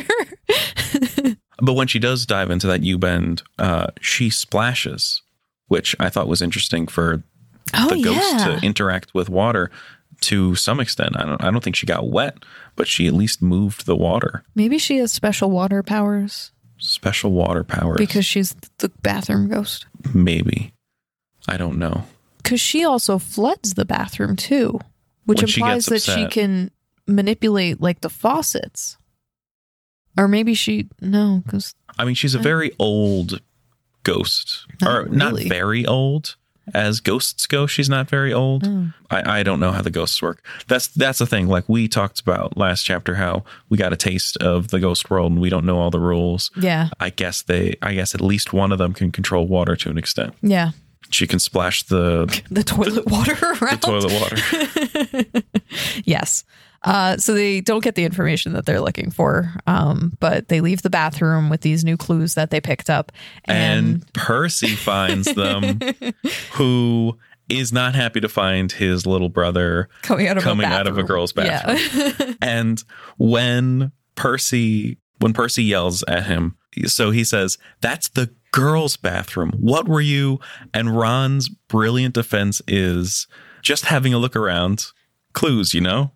But when she does dive into that U-bend, uh, she splashes, which I thought was interesting for Oh, the ghost yeah. to interact with water to some extent. I don't I don't think she got wet, but she at least moved the water. Maybe she has special water powers Special water powers. because she's the bathroom ghost. Maybe. I don't know. Because she also floods the bathroom too, which When she implies that gets she upset. can manipulate like the faucets. Or maybe she, no, because I mean, she's a very old ghost. Not or not really. very old. As ghosts go, she's not very old. Oh. I, I don't know how the ghosts work. That's that's the thing. Like we talked about last chapter, how we got a taste of the ghost world and we don't know all the rules. yeah, I guess they I guess at least one of them can control water to an extent. yeah, She can splash the, the toilet water the around. toilet water. Yes. Uh, so they don't get the information that they're looking for, um, but they leave the bathroom with these new clues that they picked up. And, And Percy finds them, who is not happy to find his little brother coming out of coming a out of a bathroom. girl's bathroom. Yeah. And when Percy when Percy yells at him, so he says, "That's the girls' bathroom. What were you?" And Ron's brilliant defense is just having a look around. Clues, you know?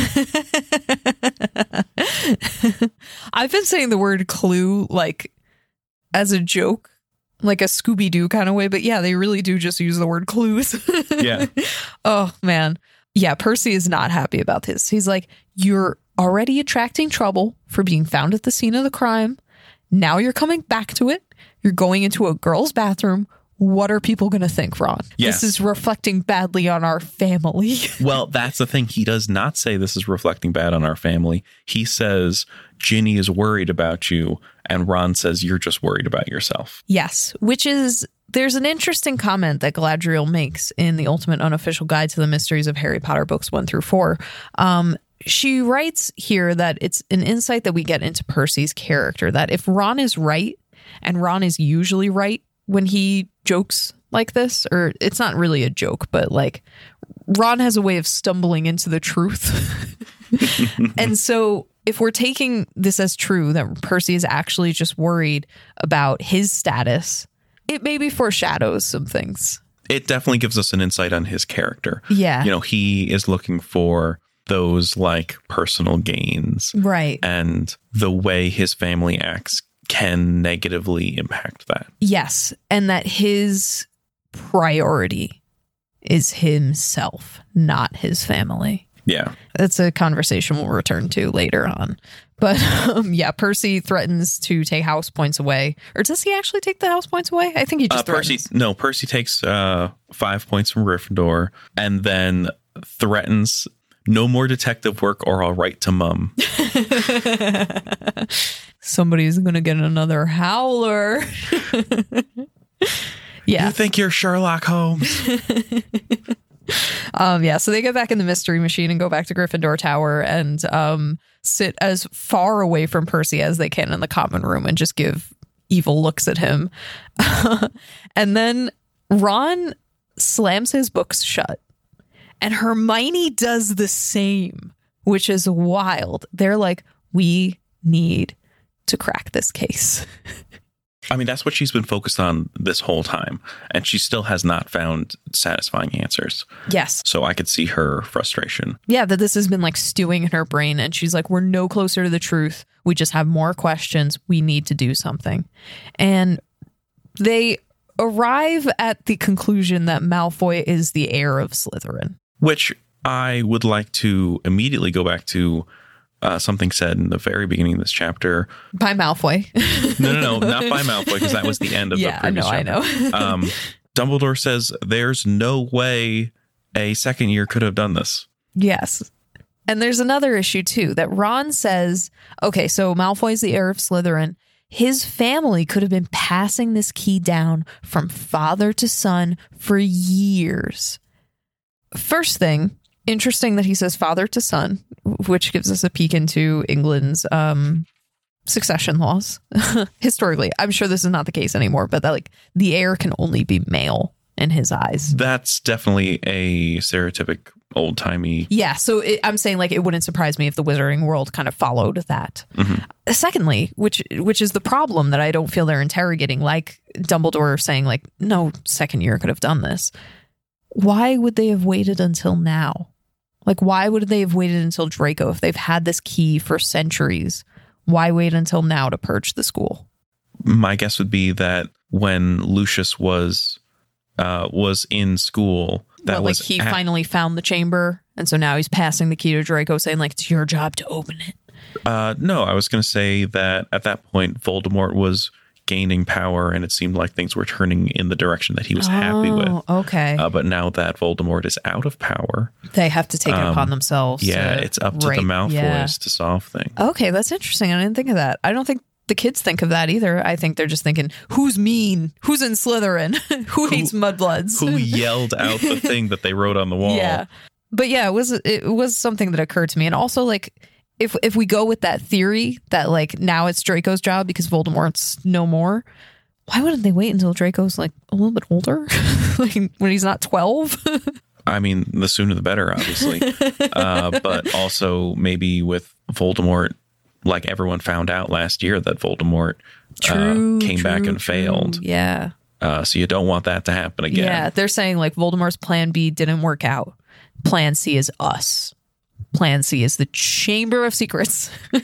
I've been saying the word clue like as a joke, like a Scooby-Doo kind of way, but yeah, they really do just use the word clues. Yeah. Oh, man. Yeah, Percy is not happy about this. He's like, you're already attracting trouble for being found at the scene of the crime. Now you're coming back to it. You're going into a girl's bathroom. What are people going to think, Ron? Yes. This is reflecting badly on our family. Well, that's the thing. He does not say this is reflecting bad on our family. He says, Ginny is worried about you. And Ron says, you're just worried about yourself. Yes, which is, there's an interesting comment that Galadriel makes in the Ultimate Unofficial Guide to the Mysteries of Harry Potter books one through four. Um, she writes here that it's an insight that we get into Percy's character, that if Ron is right, and Ron is usually right when he jokes like this, or it's not really a joke, but like Ron has a way of stumbling into the truth. And so if we're taking this as true, that Percy is actually just worried about his status, it maybe foreshadows some things. It definitely gives us an insight on his character. Yeah. You know, he is looking for those like personal gains Right. and the way his family acts can negatively impact that. Yes. And that his priority is himself, not his family. Yeah. That's a conversation we'll return to later on. But um, yeah, Percy threatens to take house points away. Or does he actually take the house points away? I think he just uh, Percy. threatens. No, Percy takes uh, five points from Gryffindor and then threatens no more detective work or I'll write to Mum. Somebody's going to get another howler. Yeah. You think you're Sherlock Holmes? Um, yeah, so they get back in the mystery machine and go back to Gryffindor Tower and um, sit as far away from Percy as they can in the common room and just give evil looks at him. And then Ron slams his books shut and Hermione does the same, which is wild. They're like, we need to crack this case. I mean, that's what she's been focused on this whole time, and she still has not found satisfying answers. Yes. So I could see her frustration. Yeah, that this has been like stewing in her brain, and she's like, we're no closer to the truth. We just have more questions. We need to do something. And they arrive at the conclusion that Malfoy is the heir of Slytherin. Which I would like to immediately go back to Uh, something said in the very beginning of this chapter. By Malfoy. no, no, no, not by Malfoy, because that was the end of yeah, the previous I know, chapter. I know. um, Dumbledore says there's no way a second year could have done this. Yes. And there's another issue, too, that Ron says, okay, so Malfoy's the heir of Slytherin. His family could have been passing this key down from father to son for years. First thing, interesting that he says father to son, which gives us a peek into England's um, succession laws. Historically, I'm sure this is not the case anymore, but that, like, the heir can only be male in his eyes. That's definitely a stereotypic old-timey. Yeah, so it, I'm saying, like, it wouldn't surprise me if the wizarding world kind of followed that. Mm-hmm. Secondly, which which is the problem that I don't feel they're interrogating, like Dumbledore saying, like, no second year could have done this. Why would they have waited until now? Like, why would they have waited until Draco if they've had this key for centuries? Why wait until now to purge the school? My guess would be that when Lucius was uh, was in school, that well, was like he at- finally found the chamber, and so now he's passing the key to Draco, saying, like, it's your job to open it. Uh, no, I was going to say that at that point, Voldemort was gaining power, and it seemed like things were turning in the direction that he was oh, happy with. Okay. Uh, but now that Voldemort is out of power, they have to take it um, upon themselves. Yeah, to, it's up to right, the Malfoys yeah. to solve things. Okay, that's interesting. I didn't think of that. I don't think the kids think of that either. I think they're just thinking, who's mean? Who's in Slytherin? Who hates mudbloods? Who yelled out the thing that they wrote on the wall? Yeah. But yeah, it was it was something that occurred to me. And also, like, if if we go with that theory that, like, now it's Draco's job because Voldemort's no more, why wouldn't they wait until Draco's, like, a little bit older? Like, when he's not twelve? I mean, the sooner the better, obviously. uh, but also maybe with Voldemort, like everyone found out last year that Voldemort true, uh, came true, back and true. failed. Yeah. Uh, so you don't want that to happen again. Yeah, they're saying, like, Voldemort's plan B didn't work out. Plan C is us. Plan C is the Chamber of Secrets. uh,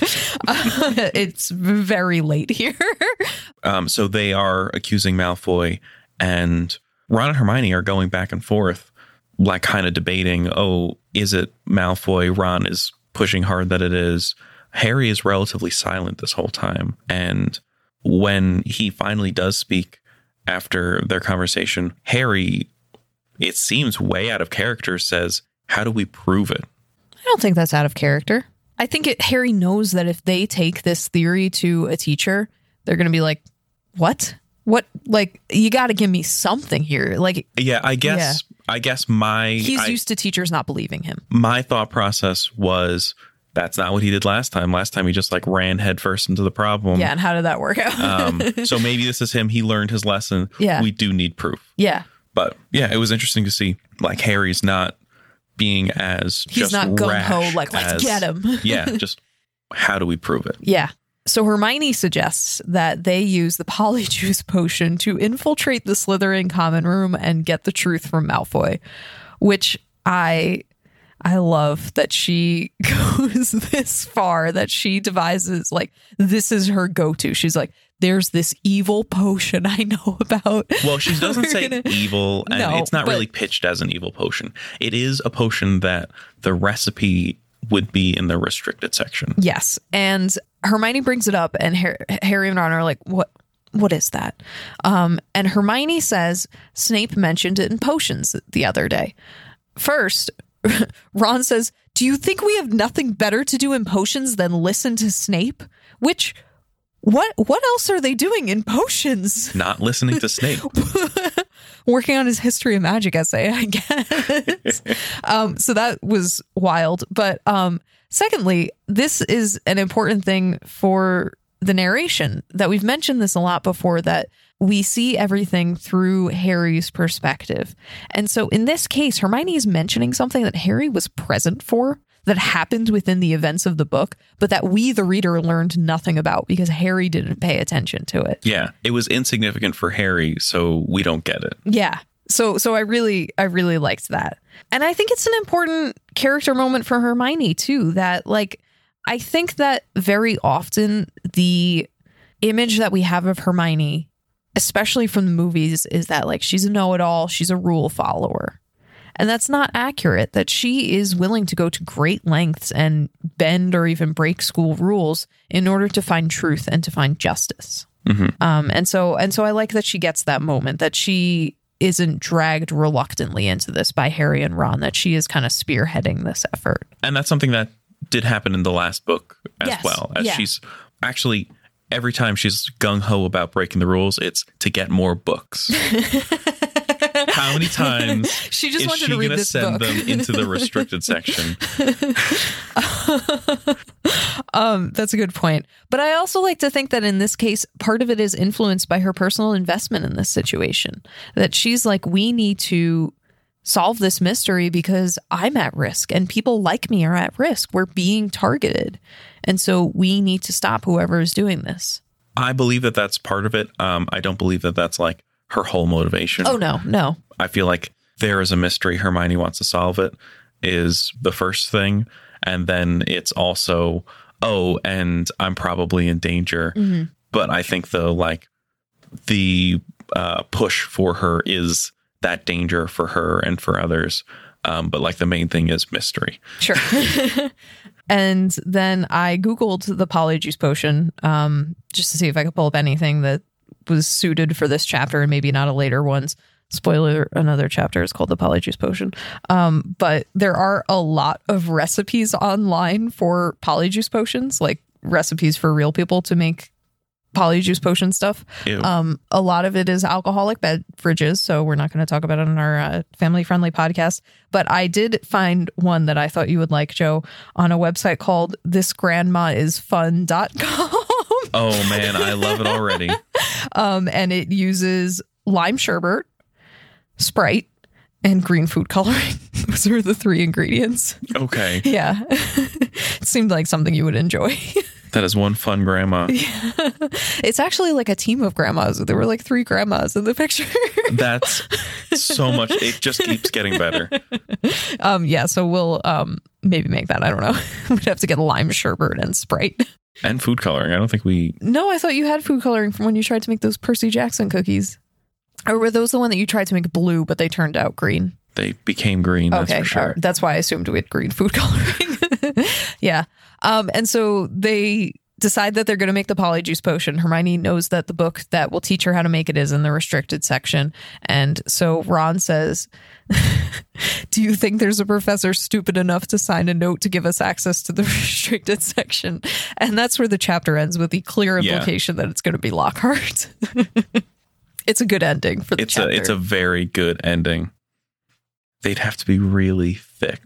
it's very late here. um, so they are accusing Malfoy, and Ron and Hermione are going back and forth, like kind of debating, oh, is it Malfoy? Ron is pushing hard that it is. Harry is relatively silent this whole time. And when he finally does speak after their conversation, Harry, it seems way out of character, says, how do we prove it? I don't think that's out of character. I think it, Harry knows that if they take this theory to a teacher, they're going to be like, what? What? Like, you got to give me something here. Like, yeah, I guess, yeah. I guess my... He's I, used to teachers not believing him. My thought process was, that's not what he did last time. Last time he just like ran headfirst into the problem. Yeah, and how did that work out? um, so maybe this is him. He learned his lesson. Yeah. We do need proof. Yeah. But yeah, it was interesting to see, like, Harry's not being as He's just not gung rash ho, like, let's as, get him. yeah, just how do we prove it? Yeah. So Hermione suggests that they use the Polyjuice potion to infiltrate the Slytherin common room and get the truth from Malfoy, which I I love that she goes this far, that she devises, like, this is her go-to. She's like, there's this evil potion I know about. Well, she doesn't say gonna... evil, and no, it's not but... really pitched as an evil potion. It is a potion that the recipe would be in the restricted section. Yes. And Hermione brings it up, and Harry, Harry and Ron are like, what? What is that? Um, and Hermione says Snape mentioned it in potions the other day. First, Ron says, do you think we have nothing better to do in potions than listen to Snape? Which, what what else are they doing in potions? Not listening to Snape. Working on his history of magic essay, I guess. um, so that was wild. But um, secondly, this is an important thing for the narration, that we've mentioned this a lot before, that we see everything through Harry's perspective. And so in this case, Hermione is mentioning something that Harry was present for, that happened within the events of the book, but that we, the reader, learned nothing about because Harry didn't pay attention to it. Yeah, it was insignificant for Harry, so we don't get it. Yeah. So so I really, I really liked that. And I think it's an important character moment for Hermione, too, that, like, I think that very often the image that we have of Hermione, especially from the movies, is that, like, she's a know-it-all, she's a rule follower. And that's not accurate, that she is willing to go to great lengths and bend or even break school rules in order to find truth and to find justice. Mm-hmm. Um, and so and so I like that she gets that moment, that she isn't dragged reluctantly into this by Harry and Ron, that she is kind of spearheading this effort. And that's something that did happen in the last book as yes. well. As yeah. she's actually, every time she's gung-ho about breaking the rules, it's to get more books. How many times she just is wanted she to read going to this send book. them into the restricted section? um, that's a good point. But I also like to think that in this case, part of it is influenced by her personal investment in this situation. That she's like, we need to solve this mystery because I'm at risk and people like me are at risk. We're being targeted. And so we need to stop whoever is doing this. I believe that that's part of it. Um, I don't believe that that's like her whole motivation. Oh, no, no. I feel like there is a mystery. Hermione wants to solve it is the first thing. And then it's also, oh, and I'm probably in danger. Mm-hmm. But I think the like the uh, push for her is that danger for her and for others. Um, but like the main thing is mystery. Sure. And then I Googled the Polyjuice Potion um, just to see if I could pull up anything that was suited for this chapter and maybe not a later one's. Spoiler, another chapter is called the Polyjuice Potion. Um, but there are a lot of recipes online for Polyjuice Potions, like recipes for real people to make Polyjuice Potion stuff. Um, a lot of it is alcoholic beverages, so we're not going to talk about it on our uh, family-friendly podcast. But I did find one that I thought you would like, Joe, on a website called this grandma is fun dot com. Oh, man, I love it already. um, and it uses lime sherbet, Sprite, and green food coloring. Those are the three ingredients. Okay. Yeah. It seemed like something you would enjoy. That is one fun grandma. Yeah. It's actually like a team of grandmas. There were like three grandmas in the picture. That's so much. It just keeps getting better. Um, yeah, so we'll um, maybe make that. I don't know. We'd have to get lime sherbet and Sprite. And food coloring. I don't think we... No, I thought you had food coloring from when you tried to make those Percy Jackson cookies. Or were those the one that you tried to make blue, but they turned out green? They became green, that's okay, for sure. Right. That's why I assumed we had green food coloring. Yeah. Um, and so they decide that they're going to make the Polyjuice Potion. Hermione knows that the book that will teach her how to make it is in the restricted section. And so Ron says, do you think there's a professor stupid enough to sign a note to give us access to the restricted section? And that's where the chapter ends, with the clear implication yeah. that it's going to be Lockhart. It's a good ending for the it's chapter. A, it's a very good ending. They'd have to be really thick.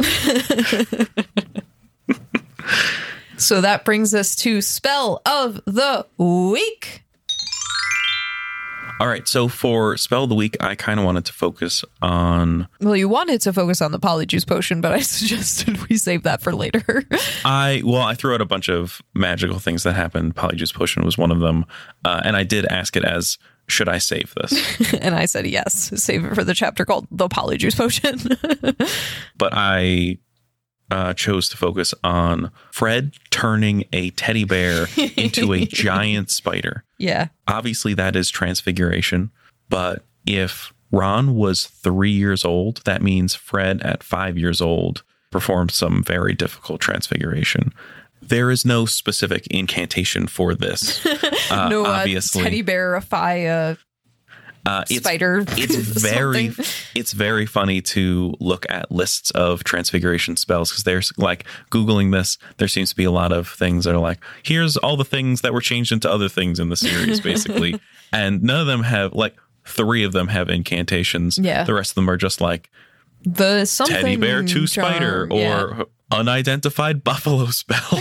So that brings us to Spell of the Week. All right. So for Spell of the Week, I kind of wanted to focus on... Well, you wanted to focus on the Polyjuice Potion, but I suggested we save that for later. I Well, I threw out a bunch of magical things that happened. Polyjuice Potion was one of them. Uh, and I did ask it as... Should I save this? And I said yes. Save it for the chapter called The Polyjuice Potion. But I uh, chose to focus on Fred turning a teddy bear into a giant spider. Yeah. Obviously, that is transfiguration. But if Ron was three years old, that means Fred at five years old performed some very difficult transfiguration. There is no specific incantation for this. Uh, no, obviously, uh, teddy bearify a uh, it's, spider. It's very, it's very funny to look at lists of transfiguration spells because there's like Googling this. There seems to be a lot of things that are like, here's all the things that were changed into other things in the series, basically, and none of them have like three of them have incantations. Yeah, the rest of them are just like the something teddy bear to spider jar, yeah. or unidentified buffalo spell.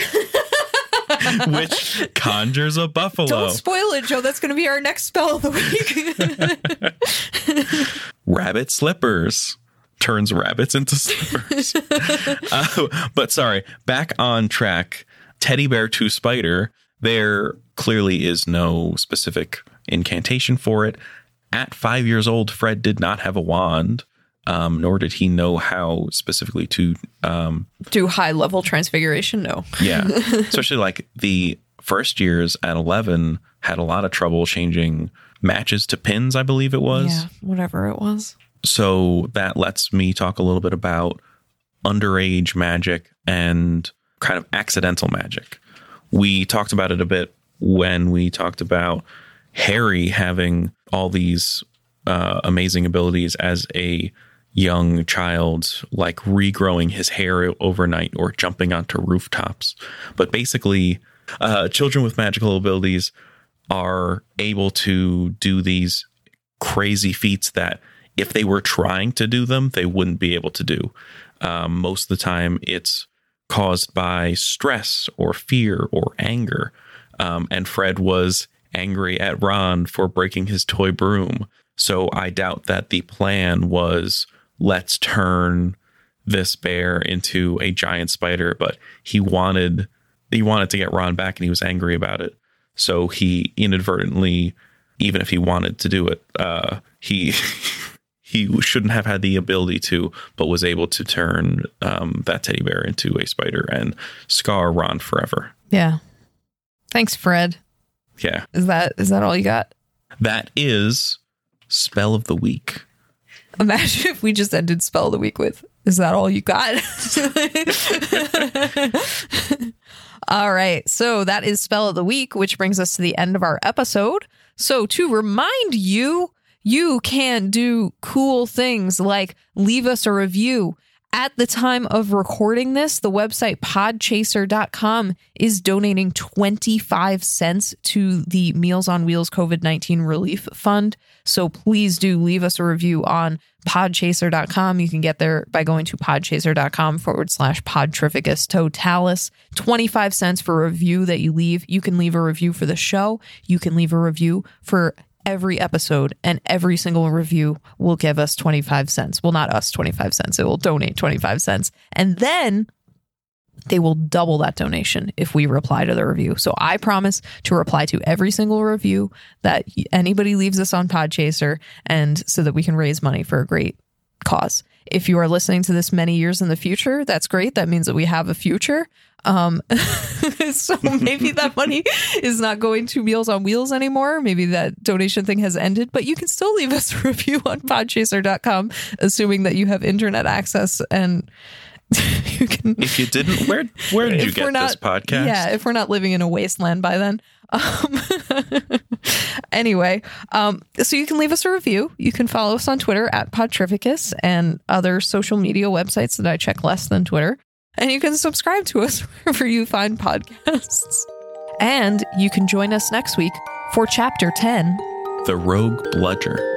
Which conjures a buffalo. Don't spoil it, Joe. That's going to be our next spell of the week. Rabbit slippers turns rabbits into slippers. uh, but sorry, back on track. Teddy bear to spider. There clearly is no specific incantation for it. At five years old, Fred did not have a wand. Um, nor did he know how specifically to um, do high level transfiguration. No. Yeah. Especially like the first years at eleven had a lot of trouble changing matches to pins, I believe it was. Yeah, whatever it was. So that lets me talk a little bit about underage magic and kind of accidental magic. We talked about it a bit when we talked about Harry having all these uh, amazing abilities as a young child, like regrowing his hair overnight or jumping onto rooftops. But basically, uh, children with magical abilities are able to do these crazy feats that if they were trying to do them, they wouldn't be able to do. Um, most of the time, it's caused by stress or fear or anger. Um, and Fred was angry at Ron for breaking his toy broom. So I doubt that the plan was, let's turn this bear into a giant spider, but he wanted he wanted to get Ron back and he was angry about it. So he inadvertently, even if he wanted to do it, uh, he he shouldn't have had the ability to, but was able to turn um, that teddy bear into a spider and scar Ron forever. Yeah. Thanks, Fred. Yeah. Is that is that all you got? That is spell of the week. Imagine if we just ended spell of the week with, is that all you got? All right. So that is spell of the week, which brings us to the end of our episode. So to remind you, you can do cool things like leave us a review. At the time of recording this, the website podchaser dot com is donating twenty-five cents to the Meals on Wheels COVID nineteen Relief Fund. So please do leave us a review on podchaser dot com. You can get there by going to podchaser dot com forward slash podtrificus totalis. twenty-five cents for a review that you leave. You can leave a review for the show. You can leave a review for every episode, and every single review will give us twenty-five cents. Well, not us twenty-five cents. It will donate twenty-five cents. And then they will double that donation if we reply to the review. So I promise to reply to every single review that anybody leaves us on Podchaser, and so that we can raise money for a great cause. If you are listening to this many years in the future, that's great. That means that we have a future. Um, so maybe that money is not going to Meals on Wheels anymore. Maybe that donation thing has ended, but you can still leave us a review on podchaser dot com, assuming that you have internet access. And you can, if you didn't, where where did you get not, this podcast? Yeah, if we're not living in a wasteland by then. Um, anyway, um, so you can leave us a review. You can follow us on Twitter at Podtrificus and other social media websites that I check less than Twitter. And you can subscribe to us wherever you find podcasts. And you can join us next week for Chapter ten, The Rogue Bludger.